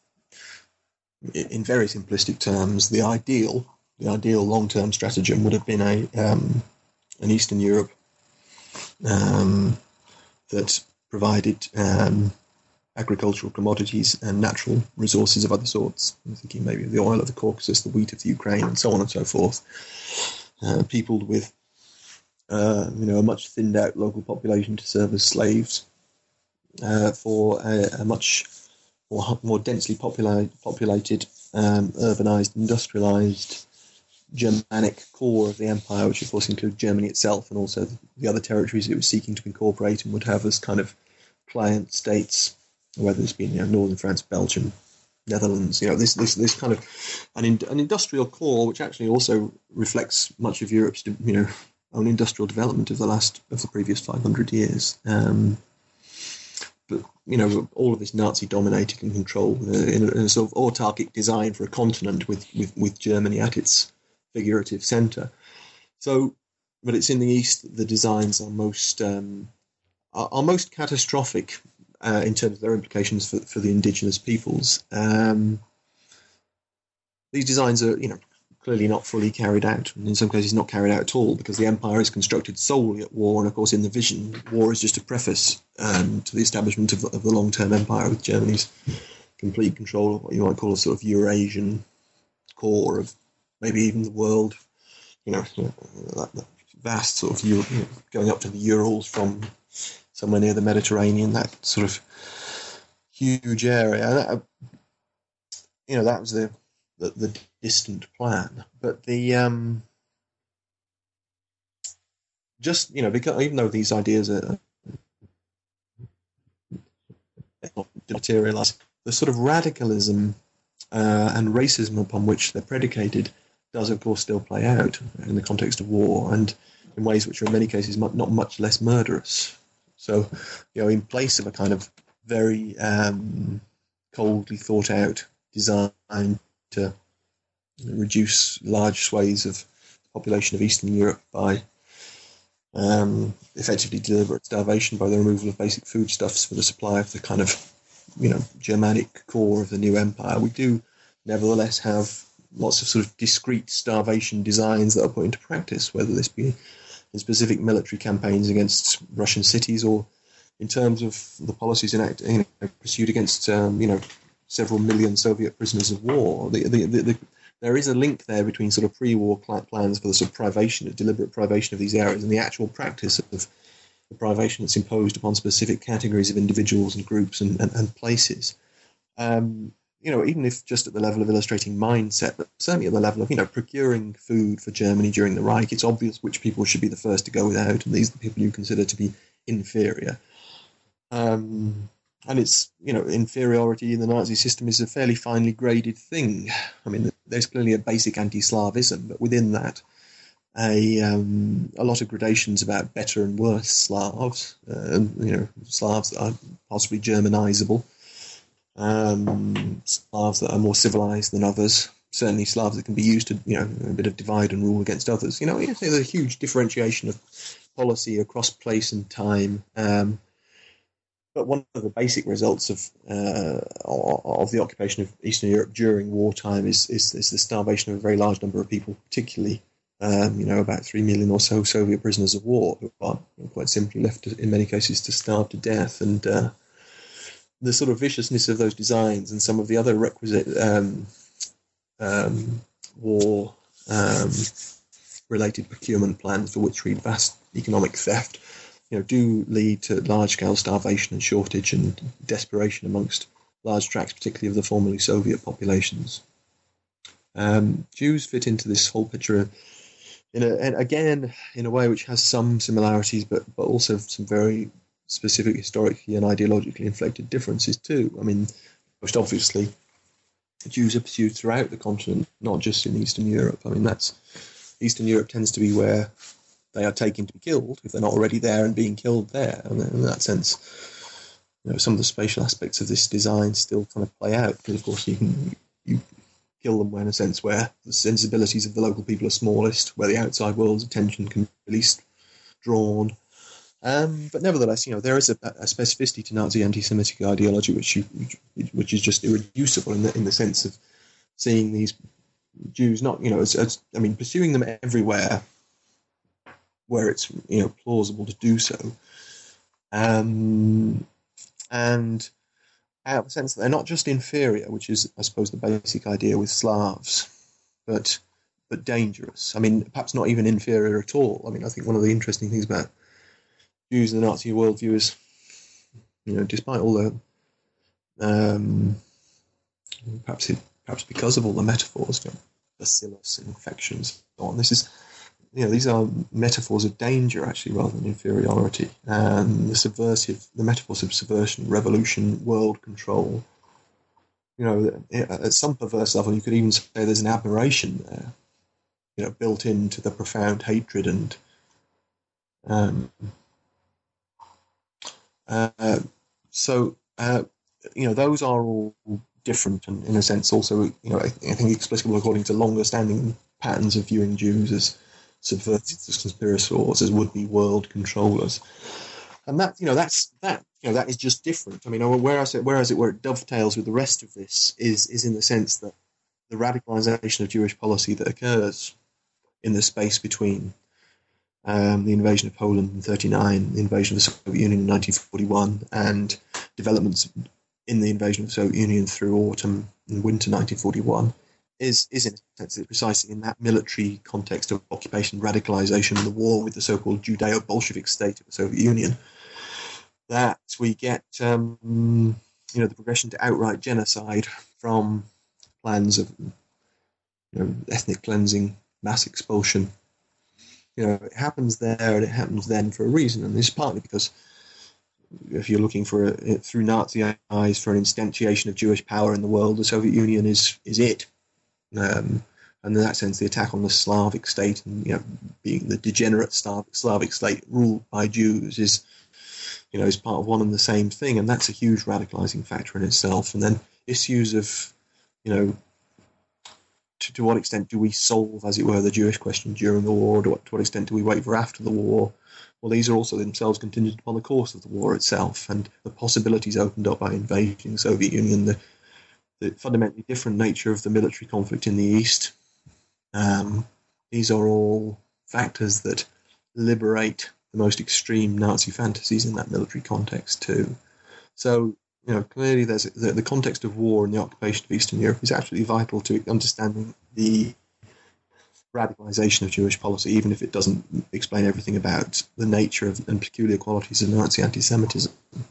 in very simplistic terms, the ideal, the ideal long-term stratagem would have been a um, an Eastern Europe um, that provided um, agricultural commodities and natural resources of other sorts. I'm thinking maybe of the oil of the Caucasus, the wheat of the Ukraine, and so on and so forth. Uh, peopled with, uh, you know, a much thinned-out local population to serve as slaves uh, for a, a much more, more densely populated, populated um, urbanized, industrialized Germanic core of the empire, which of course included Germany itself and also the other territories it was seeking to incorporate and would have as kind of client states, whether it's been you know, northern France, Belgium, Netherlands, you know, this this this kind of an in, an industrial core, which actually also reflects much of Europe's, you know, own industrial development of the last of the previous five hundred years. Um, but you know, all of this Nazi dominated and controlled uh, in, a, in a sort of autarkic design for a continent with with, with Germany at its figurative centre. So, but it's in the East the designs are most um, are, are most catastrophic. Uh, in terms of their implications for, for the indigenous peoples. Um, these designs are, you know, clearly not fully carried out, and in some cases not carried out at all, because the empire is constructed solely at war, and of course in the vision, war is just a preface um, to the establishment of, of the long-term empire with Germany's complete control of what you might call a sort of Eurasian core of maybe even the world, you know, that, that vast sort of, you know, going up to the Urals from somewhere near the Mediterranean, that sort of huge area. And that, you know, that was the, the, the distant plan. But the um, just, you know, because even though these ideas are not materialized, the sort of radicalism uh, and racism upon which they're predicated does, of course, still play out in the context of war, and in ways which are in many cases not much less murderous. So, you know, in place of a kind of very um, coldly thought out design to reduce large swathes of the population of Eastern Europe by um, effectively deliberate starvation by the removal of basic foodstuffs for the supply of the kind of, you know, Germanic core of the new empire, we do nevertheless have lots of sort of discrete starvation designs that are put into practice, whether this be in specific military campaigns against Russian cities or in terms of the policies enact, you know, pursued against, um, you know, several million Soviet prisoners of war. The, the, the, the, there is a link there between sort of pre-war plans for the sort of privation, deliberate privation of these areas, and the actual practice of the privation that's imposed upon specific categories of individuals and groups and, and, and places. Um, you know, even if just at the level of illustrating mindset, but certainly at the level of, you know, procuring food for Germany during the Reich, it's obvious which people should be the first to go without, and these are the people you consider to be inferior. Um, and it's, you know, inferiority in the Nazi system is a fairly finely graded thing. I mean, there's clearly a basic anti-Slavism, but within that, a um, a lot of gradations about better and worse Slavs, uh, you know, Slavs that are possibly Germanizable, um, Slavs that are more civilized than others, certainly Slavs that can be used to, you know, a bit of divide and rule against others. You know, there's a huge differentiation of policy across place and time. Um, but one of the basic results of uh, of the occupation of Eastern Europe during wartime is, is is the starvation of a very large number of people, particularly Um, you know, about three million or so Soviet prisoners of war who are quite simply left, to, in many cases, to starve to death. And uh, the sort of viciousness of those designs and some of the other requisite um, um, war-related um, procurement plans for which read vast economic theft, you know, do lead to large-scale starvation and shortage and desperation amongst large tracts, particularly of the formerly Soviet populations. Um, Jews fit into this whole picture in a, and again, in a way which has some similarities, but, but also some very specific historically and ideologically inflected differences too. I mean, most obviously, Jews are pursued throughout the continent, not just in Eastern Europe. I mean, that's Eastern Europe tends to be where they are taken to be killed if they're not already there and being killed there. And in that sense, you know, some of the spatial aspects of this design still kind of play out because, of course, you can you. kill them in a sense where the sensibilities of the local people are smallest, where the outside world's attention can be least drawn. Um, but nevertheless, you know, there is a, a specificity to Nazi anti-Semitic ideology which you, which is just irreducible in the in the sense of seeing these Jews not, you know, as, as I mean, pursuing them everywhere where it's, you know, plausible to do so, um, and out of a sense that they're not just inferior, which is, I suppose, the basic idea with Slavs, but but dangerous. I mean, perhaps not even inferior at all. I mean, I think one of the interesting things about Jews in the Nazi worldview is, you know, despite all the, um, perhaps it, perhaps because of all the metaphors, you know, bacillus, infections, and so on, this is, you know, these are metaphors of danger, actually, rather than inferiority. And the subversive, the metaphors of subversion, revolution, world control, you know, at some perverse level, you could even say there's an admiration there, you know, built into the profound hatred and, um, uh, so, uh, you know, those are all different and, in a sense, also, you know, I think explicable according to longer-standing patterns of viewing Jews as subversives, as conspirators, as would-be world controllers, and that, you know, that's that, you know, that is just different. I mean, whereas it, whereas it where it dovetails with the rest of this is is in the sense that the radicalization of Jewish policy that occurs in the space between um, the invasion of Poland in thirty-nine, the invasion of the Soviet Union in nineteen forty-one, and developments in the invasion of the Soviet Union through autumn and winter nineteen forty-one. Is, is in a sense precisely in that military context of occupation, radicalization, and the war with the so-called Judeo-Bolshevik state of the Soviet Union, that we get, um, you know, the progression to outright genocide from plans of, you know, ethnic cleansing, mass expulsion. You know, it happens there and it happens then for a reason, and this is partly because if you're looking for a, through Nazi eyes for an instantiation of Jewish power in the world, the Soviet Union is is it. Um, and in that sense, the attack on the Slavic state and, you know, being the degenerate Slavic, Slavic state ruled by Jews is, you know, is part of one and the same thing, and that's a huge radicalizing factor in itself. And then issues of, you know, to, to what extent do we solve, as it were, the Jewish question during the war? To what, to what extent do we wait for after the war? Well, these are also themselves contingent upon the course of the war itself and the possibilities opened up by invading the Soviet Union, the, the fundamentally different nature of the military conflict in the East. Um, these are all factors that liberate the most extreme Nazi fantasies in that military context too. So, you know, clearly there's the, the context of war and the occupation of Eastern Europe is absolutely vital to understanding the radicalization of Jewish policy, even if it doesn't explain everything about the nature of and peculiar qualities of Nazi anti-Semitism.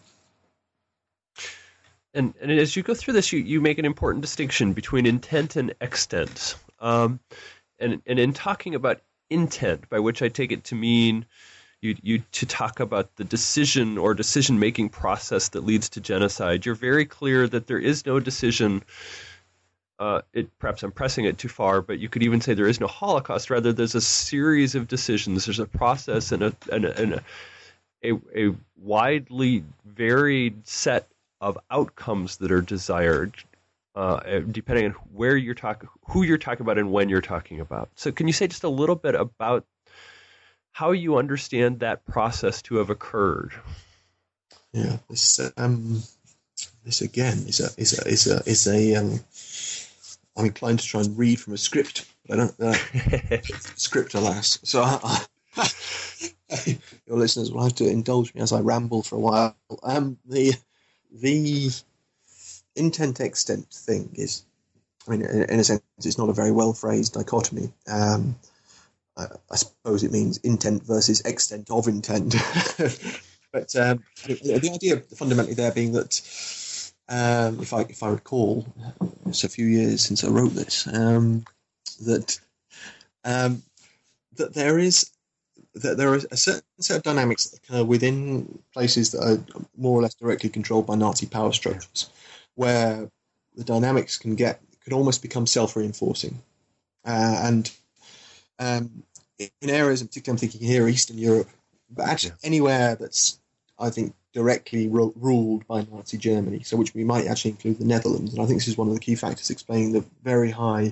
And, and as you go through this, you, you make an important distinction between intent and extent. Um, and, and in talking about intent, by which I take it to mean you, you to talk about the decision or decision-making process that leads to genocide, you're very clear that there is no decision. Uh, it, perhaps I'm pressing it too far, but you could even say there is no Holocaust. Rather, there's a series of decisions. There's a process and a, and a, and a, a, a widely varied set of outcomes that are desired, uh, depending on where you're talking, who you're talking about, and when you're talking about. So, can you say just a little bit about how you understand that process to have occurred? Yeah, this um, this again is a is a is a is a. Um, I'm inclined to try and read from a script, but I don't know. Uh, script, alas. So I, I, your listeners will have to indulge me as I ramble for a while. Um, the the intent extent thing is, I mean, in, in a sense, it's not a very well phrased dichotomy. Um, I, I suppose it means intent versus extent of intent. But um, the idea fundamentally there being that. Um, if I if I recall, it's a few years since I wrote this. Um, that um, that there is that there is a certain set of dynamics that occur within places that are more or less directly controlled by Nazi power structures, where the dynamics can get could almost become self-reinforcing, uh, and um, in areas, in particular, I'm thinking here, Eastern Europe, but actually yeah. anywhere that's, I think, directly ru- ruled by Nazi Germany, so which we might actually include the Netherlands. And I think this is one of the key factors explaining the very high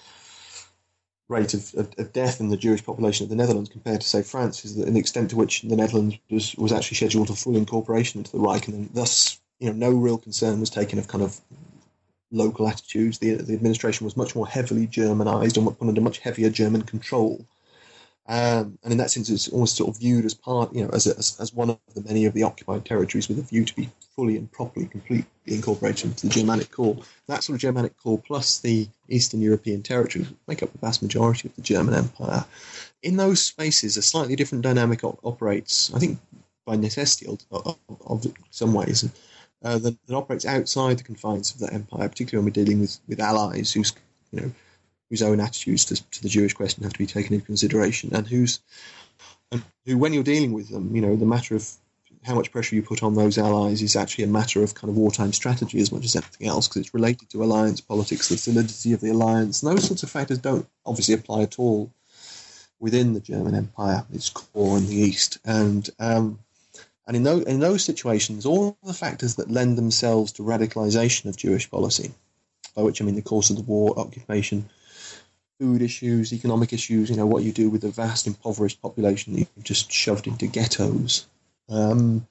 rate of, of, of death in the Jewish population of the Netherlands compared to, say, France, is that the extent to which the Netherlands was, was actually scheduled for full incorporation into the Reich, and then thus, you know, no real concern was taken of kind of local attitudes. The, the administration was much more heavily Germanized and put under much heavier German control. Um, and in that sense, it's almost sort of viewed as part, you know, as, a, as as one of the many of the occupied territories with a view to be fully and properly, completely incorporated into the Germanic core. That sort of Germanic core plus the Eastern European territories make up the vast majority of the German Empire. In those spaces, a slightly different dynamic op- operates, I think, by necessity of, of, of some ways, uh, that, that operates outside the confines of that empire, particularly when we're dealing with, with allies whose, you know, whose own attitudes to, to the Jewish question have to be taken into consideration, and who's and who, when you're dealing with them, you know, the matter of how much pressure you put on those allies is actually a matter of kind of wartime strategy as much as anything else, because it's related to alliance politics, the solidity of the alliance, and those sorts of factors don't obviously apply at all within the German Empire, its core in the East, and um, and in those in those situations, all the factors that lend themselves to radicalization of Jewish policy, by which I mean the course of the war, occupation, food issues, economic issues, you know, what you do with the vast impoverished population that you've just shoved into ghettos. Um,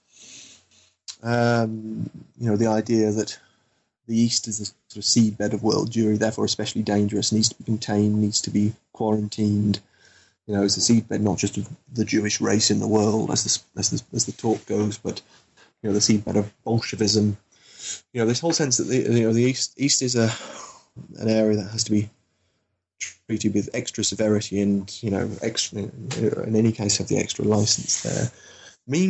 um, you know, the idea that the East is the sort of seedbed of world Jewry, therefore especially dangerous, needs to be contained, needs to be quarantined. You know, it's the seedbed not just of the Jewish race in the world, as the, as the, as the talk goes, but, you know, the seedbed of Bolshevism. You know, this whole sense that the, you know, the East, East is a an area that has to be treated with extra severity and, you know, extra, in any case have the extra license there, means that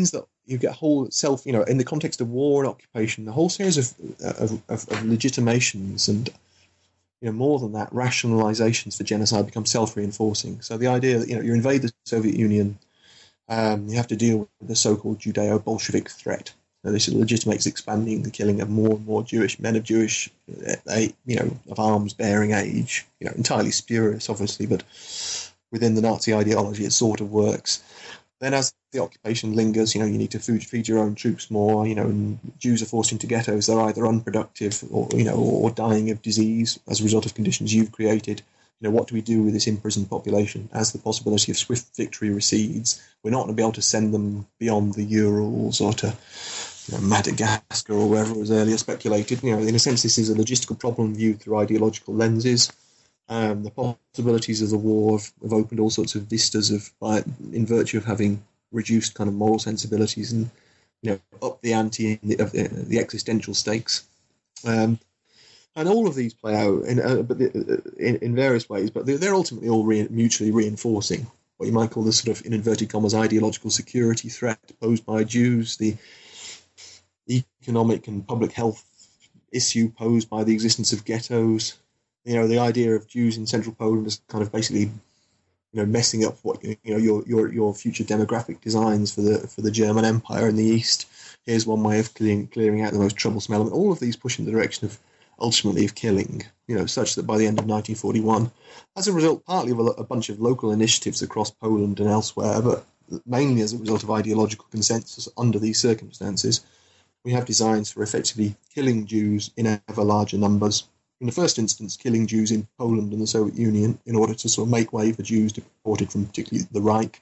you get a whole self, you know, in the context of war and occupation, a whole series of of, of, of legitimations and, you know, more than that, rationalizations for genocide become self-reinforcing. So the idea that, you know, you invade the Soviet Union, um, you have to deal with the so-called Judeo-Bolshevik threat. So this legitimates expanding the killing of more and more Jewish men of Jewish, you know, of arms-bearing age. You know, entirely spurious, obviously, but within the Nazi ideology, it sort of works. Then as the occupation lingers, you know, you need to feed, feed your own troops more, you know, and Jews are forced into ghettos. They're either unproductive or, you know, or dying of disease as a result of conditions you've created. You know, what do we do with this imprisoned population? As the possibility of swift victory recedes, we're not going to be able to send them beyond the Urals or to, you know, Madagascar or wherever was earlier speculated. You know, in a sense, this is a logistical problem viewed through ideological lenses. Um, the possibilities of the war have, have opened all sorts of vistas of, by, in virtue of having reduced kind of moral sensibilities and, you know, up the ante in the, of the, the existential stakes. Um, and all of these play out in, uh, but the, in, in various ways, but they're, they're ultimately all re- mutually reinforcing what you might call the sort of, in inverted commas, ideological security threat posed by Jews, the economic and public health issue posed by the existence of ghettos. You know, the idea of Jews in central Poland is kind of basically, you know, messing up what, you know, your your your future demographic designs for the for the German Empire in the East. Here's one way of clearing clearing out the most troublesome element. All of these push in the direction of ultimately of killing. You know, such that by the end of nineteen forty-one, as a result, partly of a, a bunch of local initiatives across Poland and elsewhere, but mainly as a result of ideological consensus under these circumstances, we have designs for effectively killing Jews in ever larger numbers. In the first instance, killing Jews in Poland and the Soviet Union in order to sort of make way for Jews deported from particularly the Reich.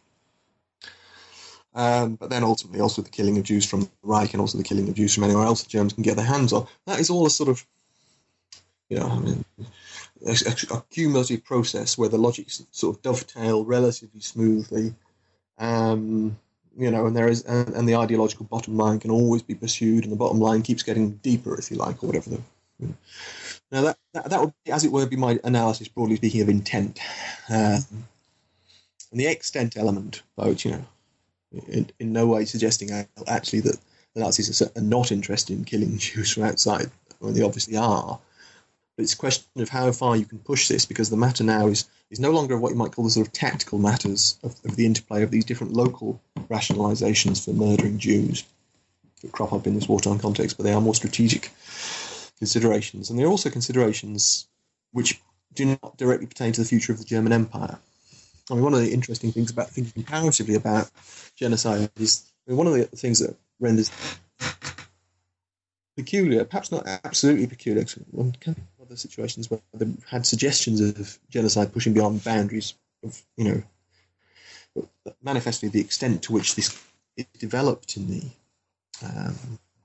Um, but then ultimately also the killing of Jews from the Reich and also the killing of Jews from anywhere else the Germans can get their hands on. That is all a sort of, you know, I mean, a, a cumulative process where the logics sort of dovetail relatively smoothly. Um, you know, and there is, and, and the ideological bottom line can always be pursued, and the bottom line keeps getting deeper, if you like, or whatever the. You know. Now, that, that that would, as it were, be my analysis, broadly speaking, of intent. Uh, and the extent element, both, you know, in, in no way suggesting actually that the Nazis are not interested in killing Jews from outside. I mean, they obviously are. But it's a question of how far you can push this, because the matter now is, is no longer what you might call the sort of tactical matters of, of the interplay of these different local rationalizations for murdering Jews that crop up in this wartime context, but they are more strategic considerations, and they're also considerations which do not directly pertain to the future of the German Empire. I mean, one of the interesting things about thinking comparatively about genocide is, I mean, one of the things that renders peculiar, perhaps not absolutely peculiar, one can have other situations where they've had suggestions of genocide pushing beyond boundaries of, you know, manifestly the extent to which this is developed in the um,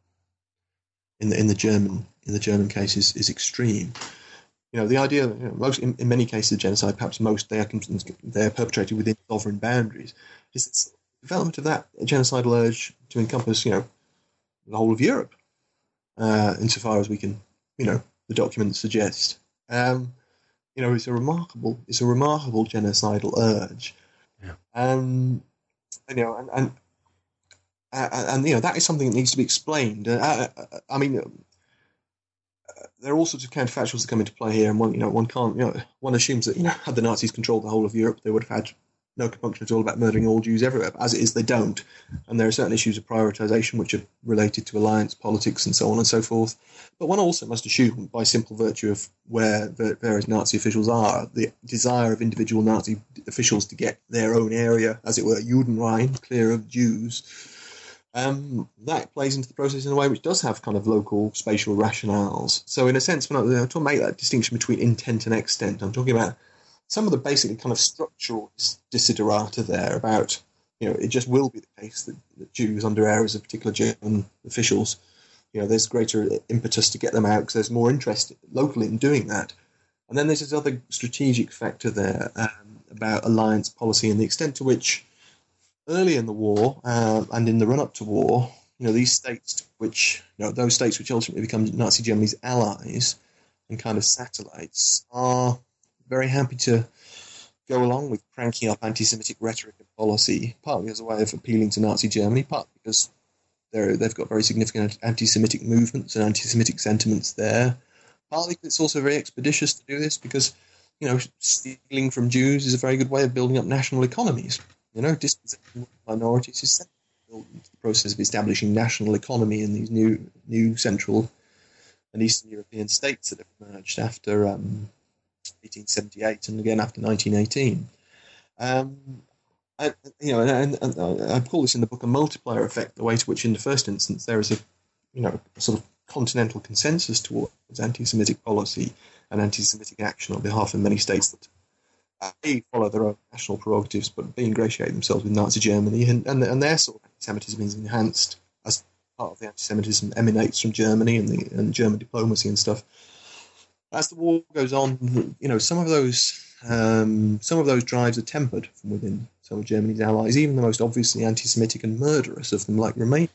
in the in the German in the German case is, is extreme. You know, the idea, you know, most in, in many cases of genocide, perhaps most they are they are perpetrated within sovereign boundaries. Is the development of that genocidal urge to encompass, you know, the whole of Europe, uh, insofar as we can, you know, the documents suggest. Um, you know, it's a remarkable, it's a remarkable genocidal urge. Yeah. Um, and, you know, and and, uh, and you know that is something that needs to be explained. Uh, I, I mean. Uh, there are all sorts of counterfactuals that come into play here, and one, you know, one can't, you know, one assumes that, you know, had the Nazis controlled the whole of Europe, they would have had no compunction at all about murdering all Jews everywhere. But as it is, they don't, and there are certain issues of prioritization which are related to alliance politics and so on and so forth. But one also must assume, by simple virtue of where the various Nazi officials are, the desire of individual Nazi officials to get their own area, as it were, Judenrein, clear of Jews. Um, that plays into the process in a way which does have kind of local spatial rationales. So in a sense, when I, I to make that distinction between intent and extent, I'm talking about some of the basic kind of structural desiderata there about, you know, it just will be the case that, that Jews under eras of particular German officials, you know, there's greater impetus to get them out because there's more interest locally in doing that. And then there's this other strategic factor there um, about alliance policy and the extent to which early in the war uh, and in the run-up to war, you know, these states which, you know, those states which ultimately become Nazi Germany's allies and kind of satellites are very happy to go along with cranking up anti-Semitic rhetoric and policy, partly as a way of appealing to Nazi Germany, partly because they've got very significant anti-Semitic movements and anti-Semitic sentiments there. Partly because it's also very expeditious to do this because, you know, stealing from Jews is a very good way of building up national economies. You know, dispossessing minorities is the process of establishing national economy in these new new Central and Eastern European states that have emerged after um, eighteen seventy-eight and again after nineteen eighteen. Um, I, you know, and, and, and I call this in the book a multiplier effect, the way to which, in the first instance, there is a, you know, a sort of continental consensus towards anti-Semitic policy and anti-Semitic action on behalf of many states that uh, A, follow their own national prerogatives, but B, ingratiate themselves with Nazi Germany, and, and, and their sort of anti-Semitism is enhanced as part of the anti-Semitism emanates from Germany and the and German diplomacy and stuff. As the war goes on, you know, some of those um, some of those drives are tempered from within some of Germany's allies, even the most obviously anti-Semitic and murderous of them, like Romania.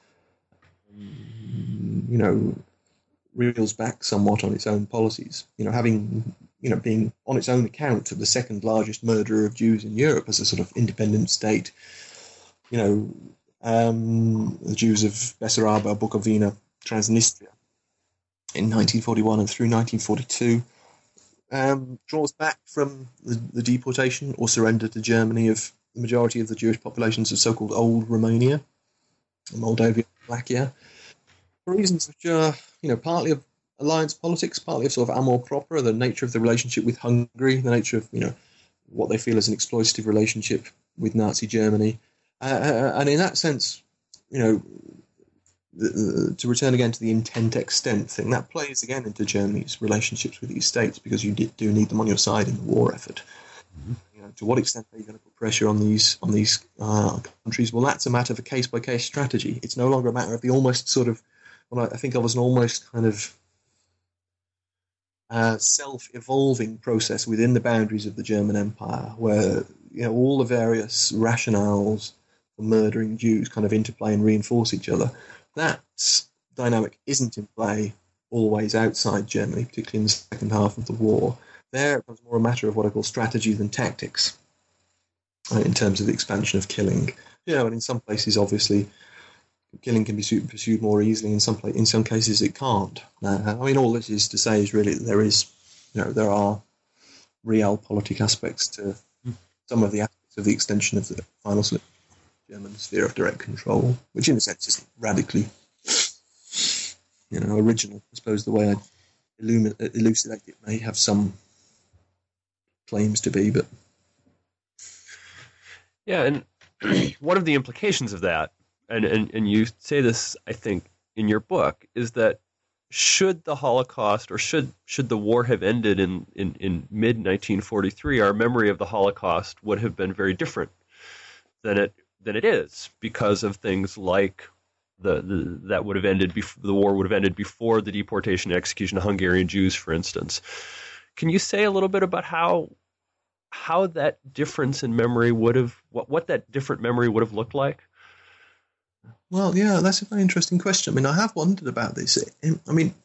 You know, reels back somewhat on its own policies. You know, having, you know, being on its own account the second largest murderer of Jews in Europe as a sort of independent state. You know, um, the Jews of Bessaraba, Bukovina, Transnistria in nineteen forty-one and through nineteen forty-two um, draws back from the, the deportation or surrender to Germany of the majority of the Jewish populations of so-called Old Romania, Moldavia, Wallachia, for reasons which are, you know, partly of alliance politics, partly of sort of amour propre, the nature of the relationship with Hungary, the nature of, you know, what they feel as an exploitative relationship with Nazi Germany. Uh, and in that sense, you know, the, the, to return again to the intent extent thing, that plays again into Germany's relationships with these states because you do need them on your side in the war effort. Mm-hmm. You know, to what extent are you going to put pressure on these on these uh, countries? Well, that's a matter of a case by case strategy. It's no longer a matter of the almost sort of what I think of as an almost kind of uh, self-evolving process within the boundaries of the German Empire, where, you know, all the various rationales for murdering Jews kind of interplay and reinforce each other. That dynamic isn't in play always outside Germany, particularly in the second half of the war. There it becomes more a matter of what I call strategy than tactics uh, in terms of the expansion of killing. You know, and in some places, obviously, killing can be pursued more easily. In some in some cases, it can't. Uh, I mean, all this is to say is really that there is, you know, there are realpolitik aspects to some of the aspects of the extension of the final German sphere of direct control, which in a sense isn't radically, you know, original. I suppose the way I illuminate, elucidate it may have some claims to be, but yeah. And one of the implications of that, and, and, and you say this, I think, in your book, is that should the Holocaust or should should the war have ended in, in, in mid nineteen forty-three, our memory of the Holocaust would have been very different than it than it is because of things like the, the that would have ended before the war would have ended before the deportation and execution of Hungarian Jews, for instance. Can you say a little bit about how how that difference in memory would have what what that different memory would have looked like? Well, yeah, that's a very interesting question. I mean, I have wondered about this. I mean,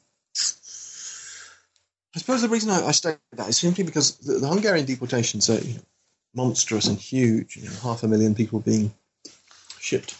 I suppose the reason I, I state that is simply because the, the Hungarian deportations are, you know, monstrous and huge. You know, half a million people being shipped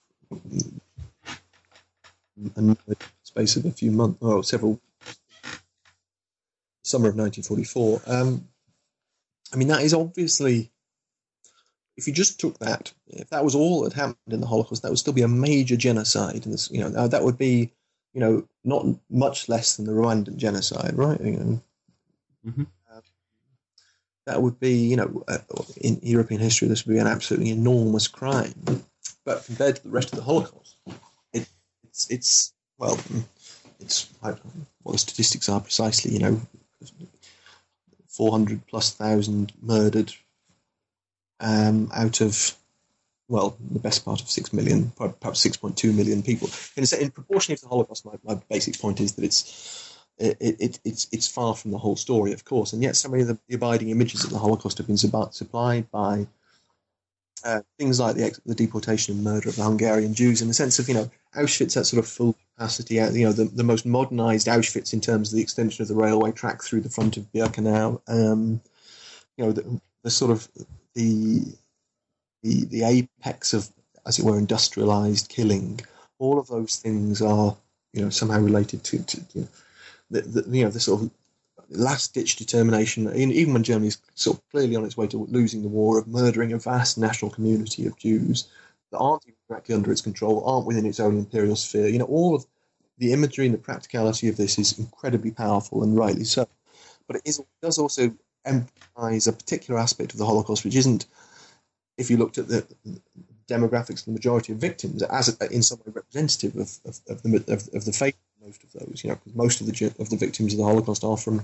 in the space of a few months, or several, summer of nineteen forty-four. Um, I mean, that is obviously, if you just took that, if that was all that happened in the Holocaust, that would still be a major genocide. And this, you know, that would be, you know, not much less than the Rwandan genocide, right? You know, mm-hmm. uh, that would be, you know, uh, in European history, this would be an absolutely enormous crime. But compared to the rest of the Holocaust, it, it's, it's well, it's I don't know what the statistics are precisely. You know, four hundred plus thousand murdered. Um, out of, well, the best part of six million, perhaps six point two million people. In, in proportion to the Holocaust, my, my basic point is that it's it, it, it's it's far from the whole story, of course, and yet so many of the, the abiding images of the Holocaust have been sub- supplied by uh, things like the, the deportation and murder of the Hungarian Jews, in the sense of, you know, Auschwitz at sort of full capacity, you know, the, the most modernized Auschwitz in terms of the extension of the railway track through the front of Birkenau, um, you know, the, the sort of the, the the apex of, as it were, industrialized killing all of those things are, you know, somehow related to, to you know, the, the, you know, the sort of last-ditch determination, even when Germany's sort of clearly on its way to losing the war, of murdering a vast national community of Jews that aren't even directly under its control, aren't within its own imperial sphere. You know, all of the imagery and the practicality of this is incredibly powerful, and rightly so. But it, is, it does also emphasize a particular aspect of the Holocaust, which isn't, if you looked at the demographics of the majority of victims, as a, in some way representative of, of, of, the, of, of the fate of most of those. You know, because most of the of the victims of the Holocaust are from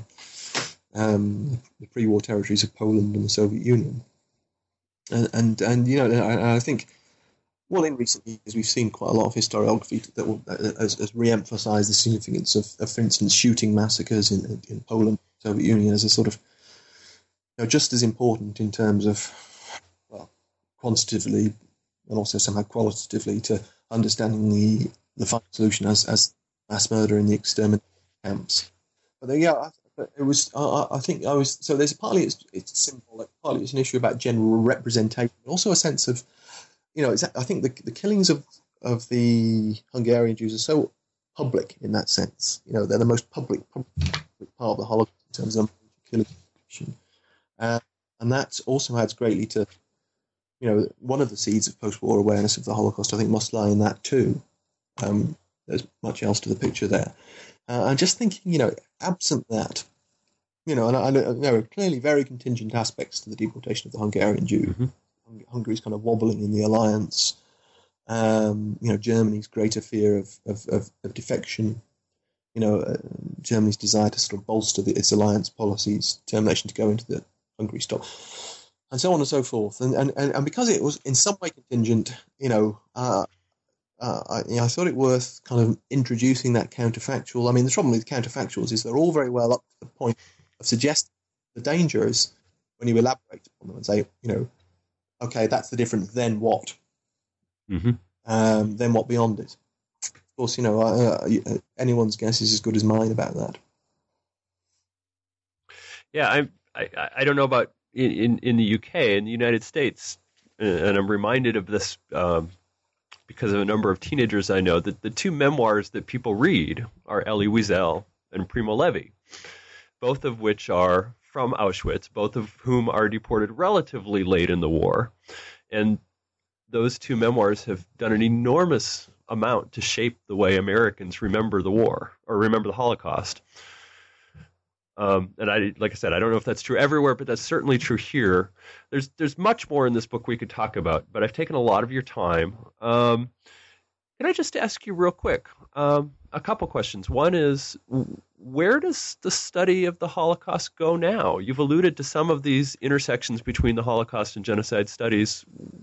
um, the pre-war territories of Poland and the Soviet Union. And, and, and you know, I, I think, well, in recent years, we've seen quite a lot of historiography that will, uh, has, has re-emphasised the significance of, of, for instance, shooting massacres in, in Poland, Soviet Union, as a sort of, you know, just as important in terms of, well, quantitatively and also somehow qualitatively to understanding the, the final solution as, as mass murder in the extermination camps. But then, yeah, it was. I, I think I was. So there's partly it's it's symbolic, partly it's an issue about general representation, but also a sense of, you know, it's, I think the the killings of, of the Hungarian Jews are so public in that sense. You know, they're the most public, public part of the Holocaust in terms of killing, uh, and that also adds greatly to, you know, one of the seeds of post-war awareness of the Holocaust, I think, must lie in that too. Um, there's much else to the picture there. Uh, I'm just thinking, you know, absent that, you know, and I, I know there are clearly very contingent aspects to the deportation of the Hungarian Jew. Mm-hmm. Hungary's kind of wobbling in the alliance. Um, you know, Germany's greater fear of, of, of, of defection. You know, uh, Germany's desire to sort of bolster the, its alliance policies, determination to go into the Hungary stop, and so on and so forth. And and, and because it was in some way contingent, you know, uh, uh, I, you know, I thought it worth kind of introducing that counterfactual. I mean, the problem with counterfactuals is they're all very well up to the point of suggesting the danger is when you elaborate on them and say, you know, okay, that's the difference, then what? Mm-hmm. Um, then what beyond it? Of course, you know, uh, anyone's guess is as good as mine about that. Yeah, I I, I don't know about in, in, in the U K. In the United States, and I'm reminded of this um, because of a number of teenagers I know, that the two memoirs that people read are Elie Wiesel and Primo Levi, both of which are from Auschwitz, both of whom are deported relatively late in the war. And those two memoirs have done an enormous amount to shape the way Americans remember the war or remember the Holocaust. Um, and I, like I said, I don't know if that's true everywhere, but that's certainly true here. There's there's much more in this book we could talk about, but I've taken a lot of your time. Um, can I just ask you real quick um, a couple questions? One is, where does the study of the Holocaust go now? You've alluded to some of these intersections between the Holocaust and genocide studies.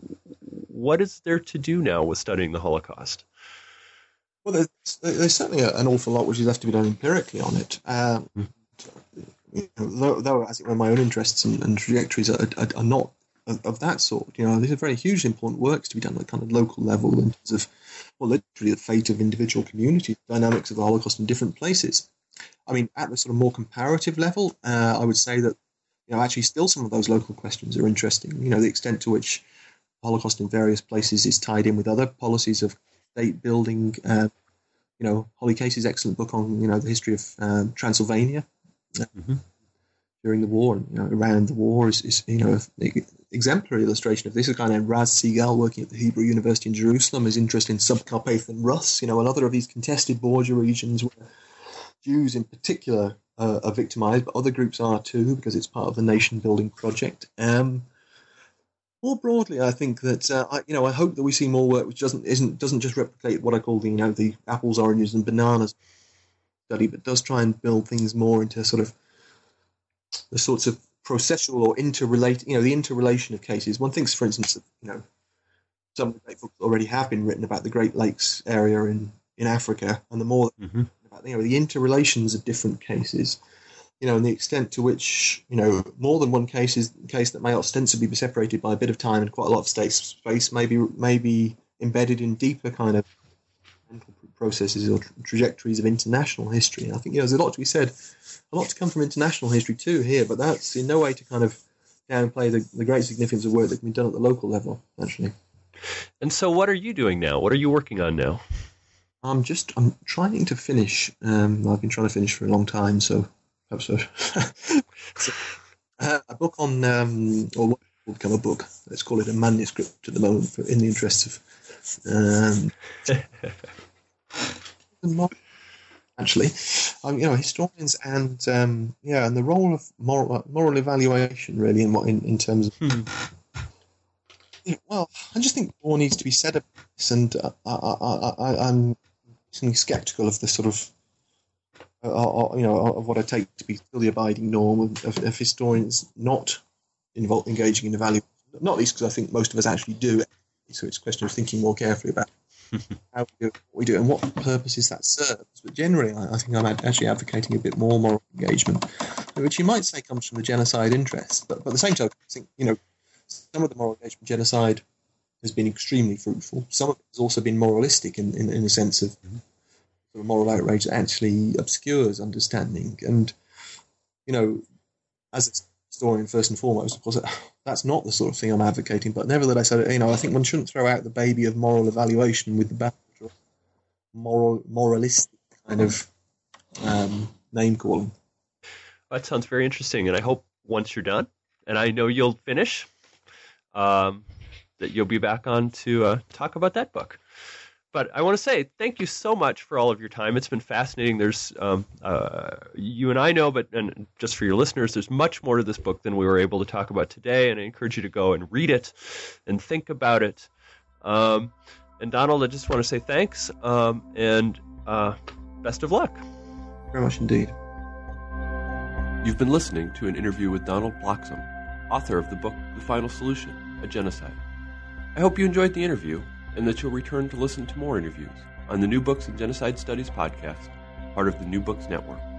What is there to do now with studying the Holocaust? Well, there's, there's certainly an awful lot which is left to be done empirically on it. Um, mm. You know, though, though, as it were, my own interests and, and trajectories are, are, are not of, of that sort. You know, these are very hugely important works to be done at kind of local level in terms of, well, literally the fate of individual communities, dynamics of the Holocaust in different places. I mean, at the sort of more comparative level, uh, I would say that, you know, actually still some of those local questions are interesting. You know, the extent to which the Holocaust in various places is tied in with other policies of state building. Uh, you know, Holly Casey's excellent book on, you know, the history of um, Transylvania. Mm-hmm. During the war, and, you know, around the war is, is you know, an exemplary illustration of this. A guy named Raz Segal, working at the Hebrew University in Jerusalem, is interested in Subcarpathian Rus, you know, another of these contested border regions where Jews in particular uh, are victimized, but other groups are too, because it's part of the nation-building project. Um, more broadly, I think that uh, I, you know, I hope that we see more work which doesn't isn't doesn't just replicate what I call the, you know, the apples, oranges, and bananas study, but does try and build things more into sort of the sorts of processual or interrelate, you know, the interrelation of cases. One thinks, for instance, that, you know, some of the great books already have been written about the Great Lakes area in, in Africa, and the more mm-hmm. about, you know, the interrelations of different cases, you know, and the extent to which, you know, more than one case is case that may ostensibly be separated by a bit of time and quite a lot of state space, may be, may be embedded in deeper kind of mental processes or tra- trajectories of international history. And I think, you know, there's a lot to be said, a lot to come from international history too here, but that's in no way to kind of downplay the, the great significance of work that can be done at the local level, actually. And so what are you doing now? What are you working on now? I'm just I'm trying to finish. Um, I've been trying to finish for a long time, so perhaps so, so, uh, a book on um, or what will become a book. Let's call it a manuscript at the moment, for, in the interests of. Um, actually, um, you know, historians and um, yeah, and the role of moral moral evaluation really in what in, in terms of. Hmm. Well, I just think more needs to be said about this, and uh, I, I, I, I'm sceptical of the sort of, uh, uh, you know, of what I take to be still the abiding norm of, of, of historians not involved, engaging in evaluation. Not least because I think most of us actually do. So it's a question of thinking more carefully about how we do what we do and what purposes that serves. But generally, I, I think I'm actually advocating a bit more moral engagement, which you might say comes from the genocide interest. But, but at the same time, I think, you know, some of the moral engagement genocide has been extremely fruitful. Some of it has also been moralistic in, in, in the sense of mm-hmm. sort of moral outrage that actually obscures understanding. And, you know, as a historian, first and foremost, of course, that's not the sort of thing I'm advocating. But nevertheless, I, you know, I think one shouldn't throw out the baby of moral evaluation with the baggage of moral, moralistic kind of um, name calling. That sounds very interesting. And I hope once you're done, and I know you'll finish, Um, that you'll be back on to uh, talk about that book. But I want to say thank you so much for all of your time. It's been fascinating. There's um, uh, you and I know, but and just for your listeners, there's much more to this book than we were able to talk about today. And I encourage you to go and read it and think about it. Um, and Donald, I just want to say thanks um, and uh, best of luck. Very much indeed. You've been listening to an interview with Donald Bloxham, author of the book The Final Solution: A Genocide. I hope you enjoyed the interview and that you'll return to listen to more interviews on the New Books in Genocide Studies podcast, part of the New Books Network.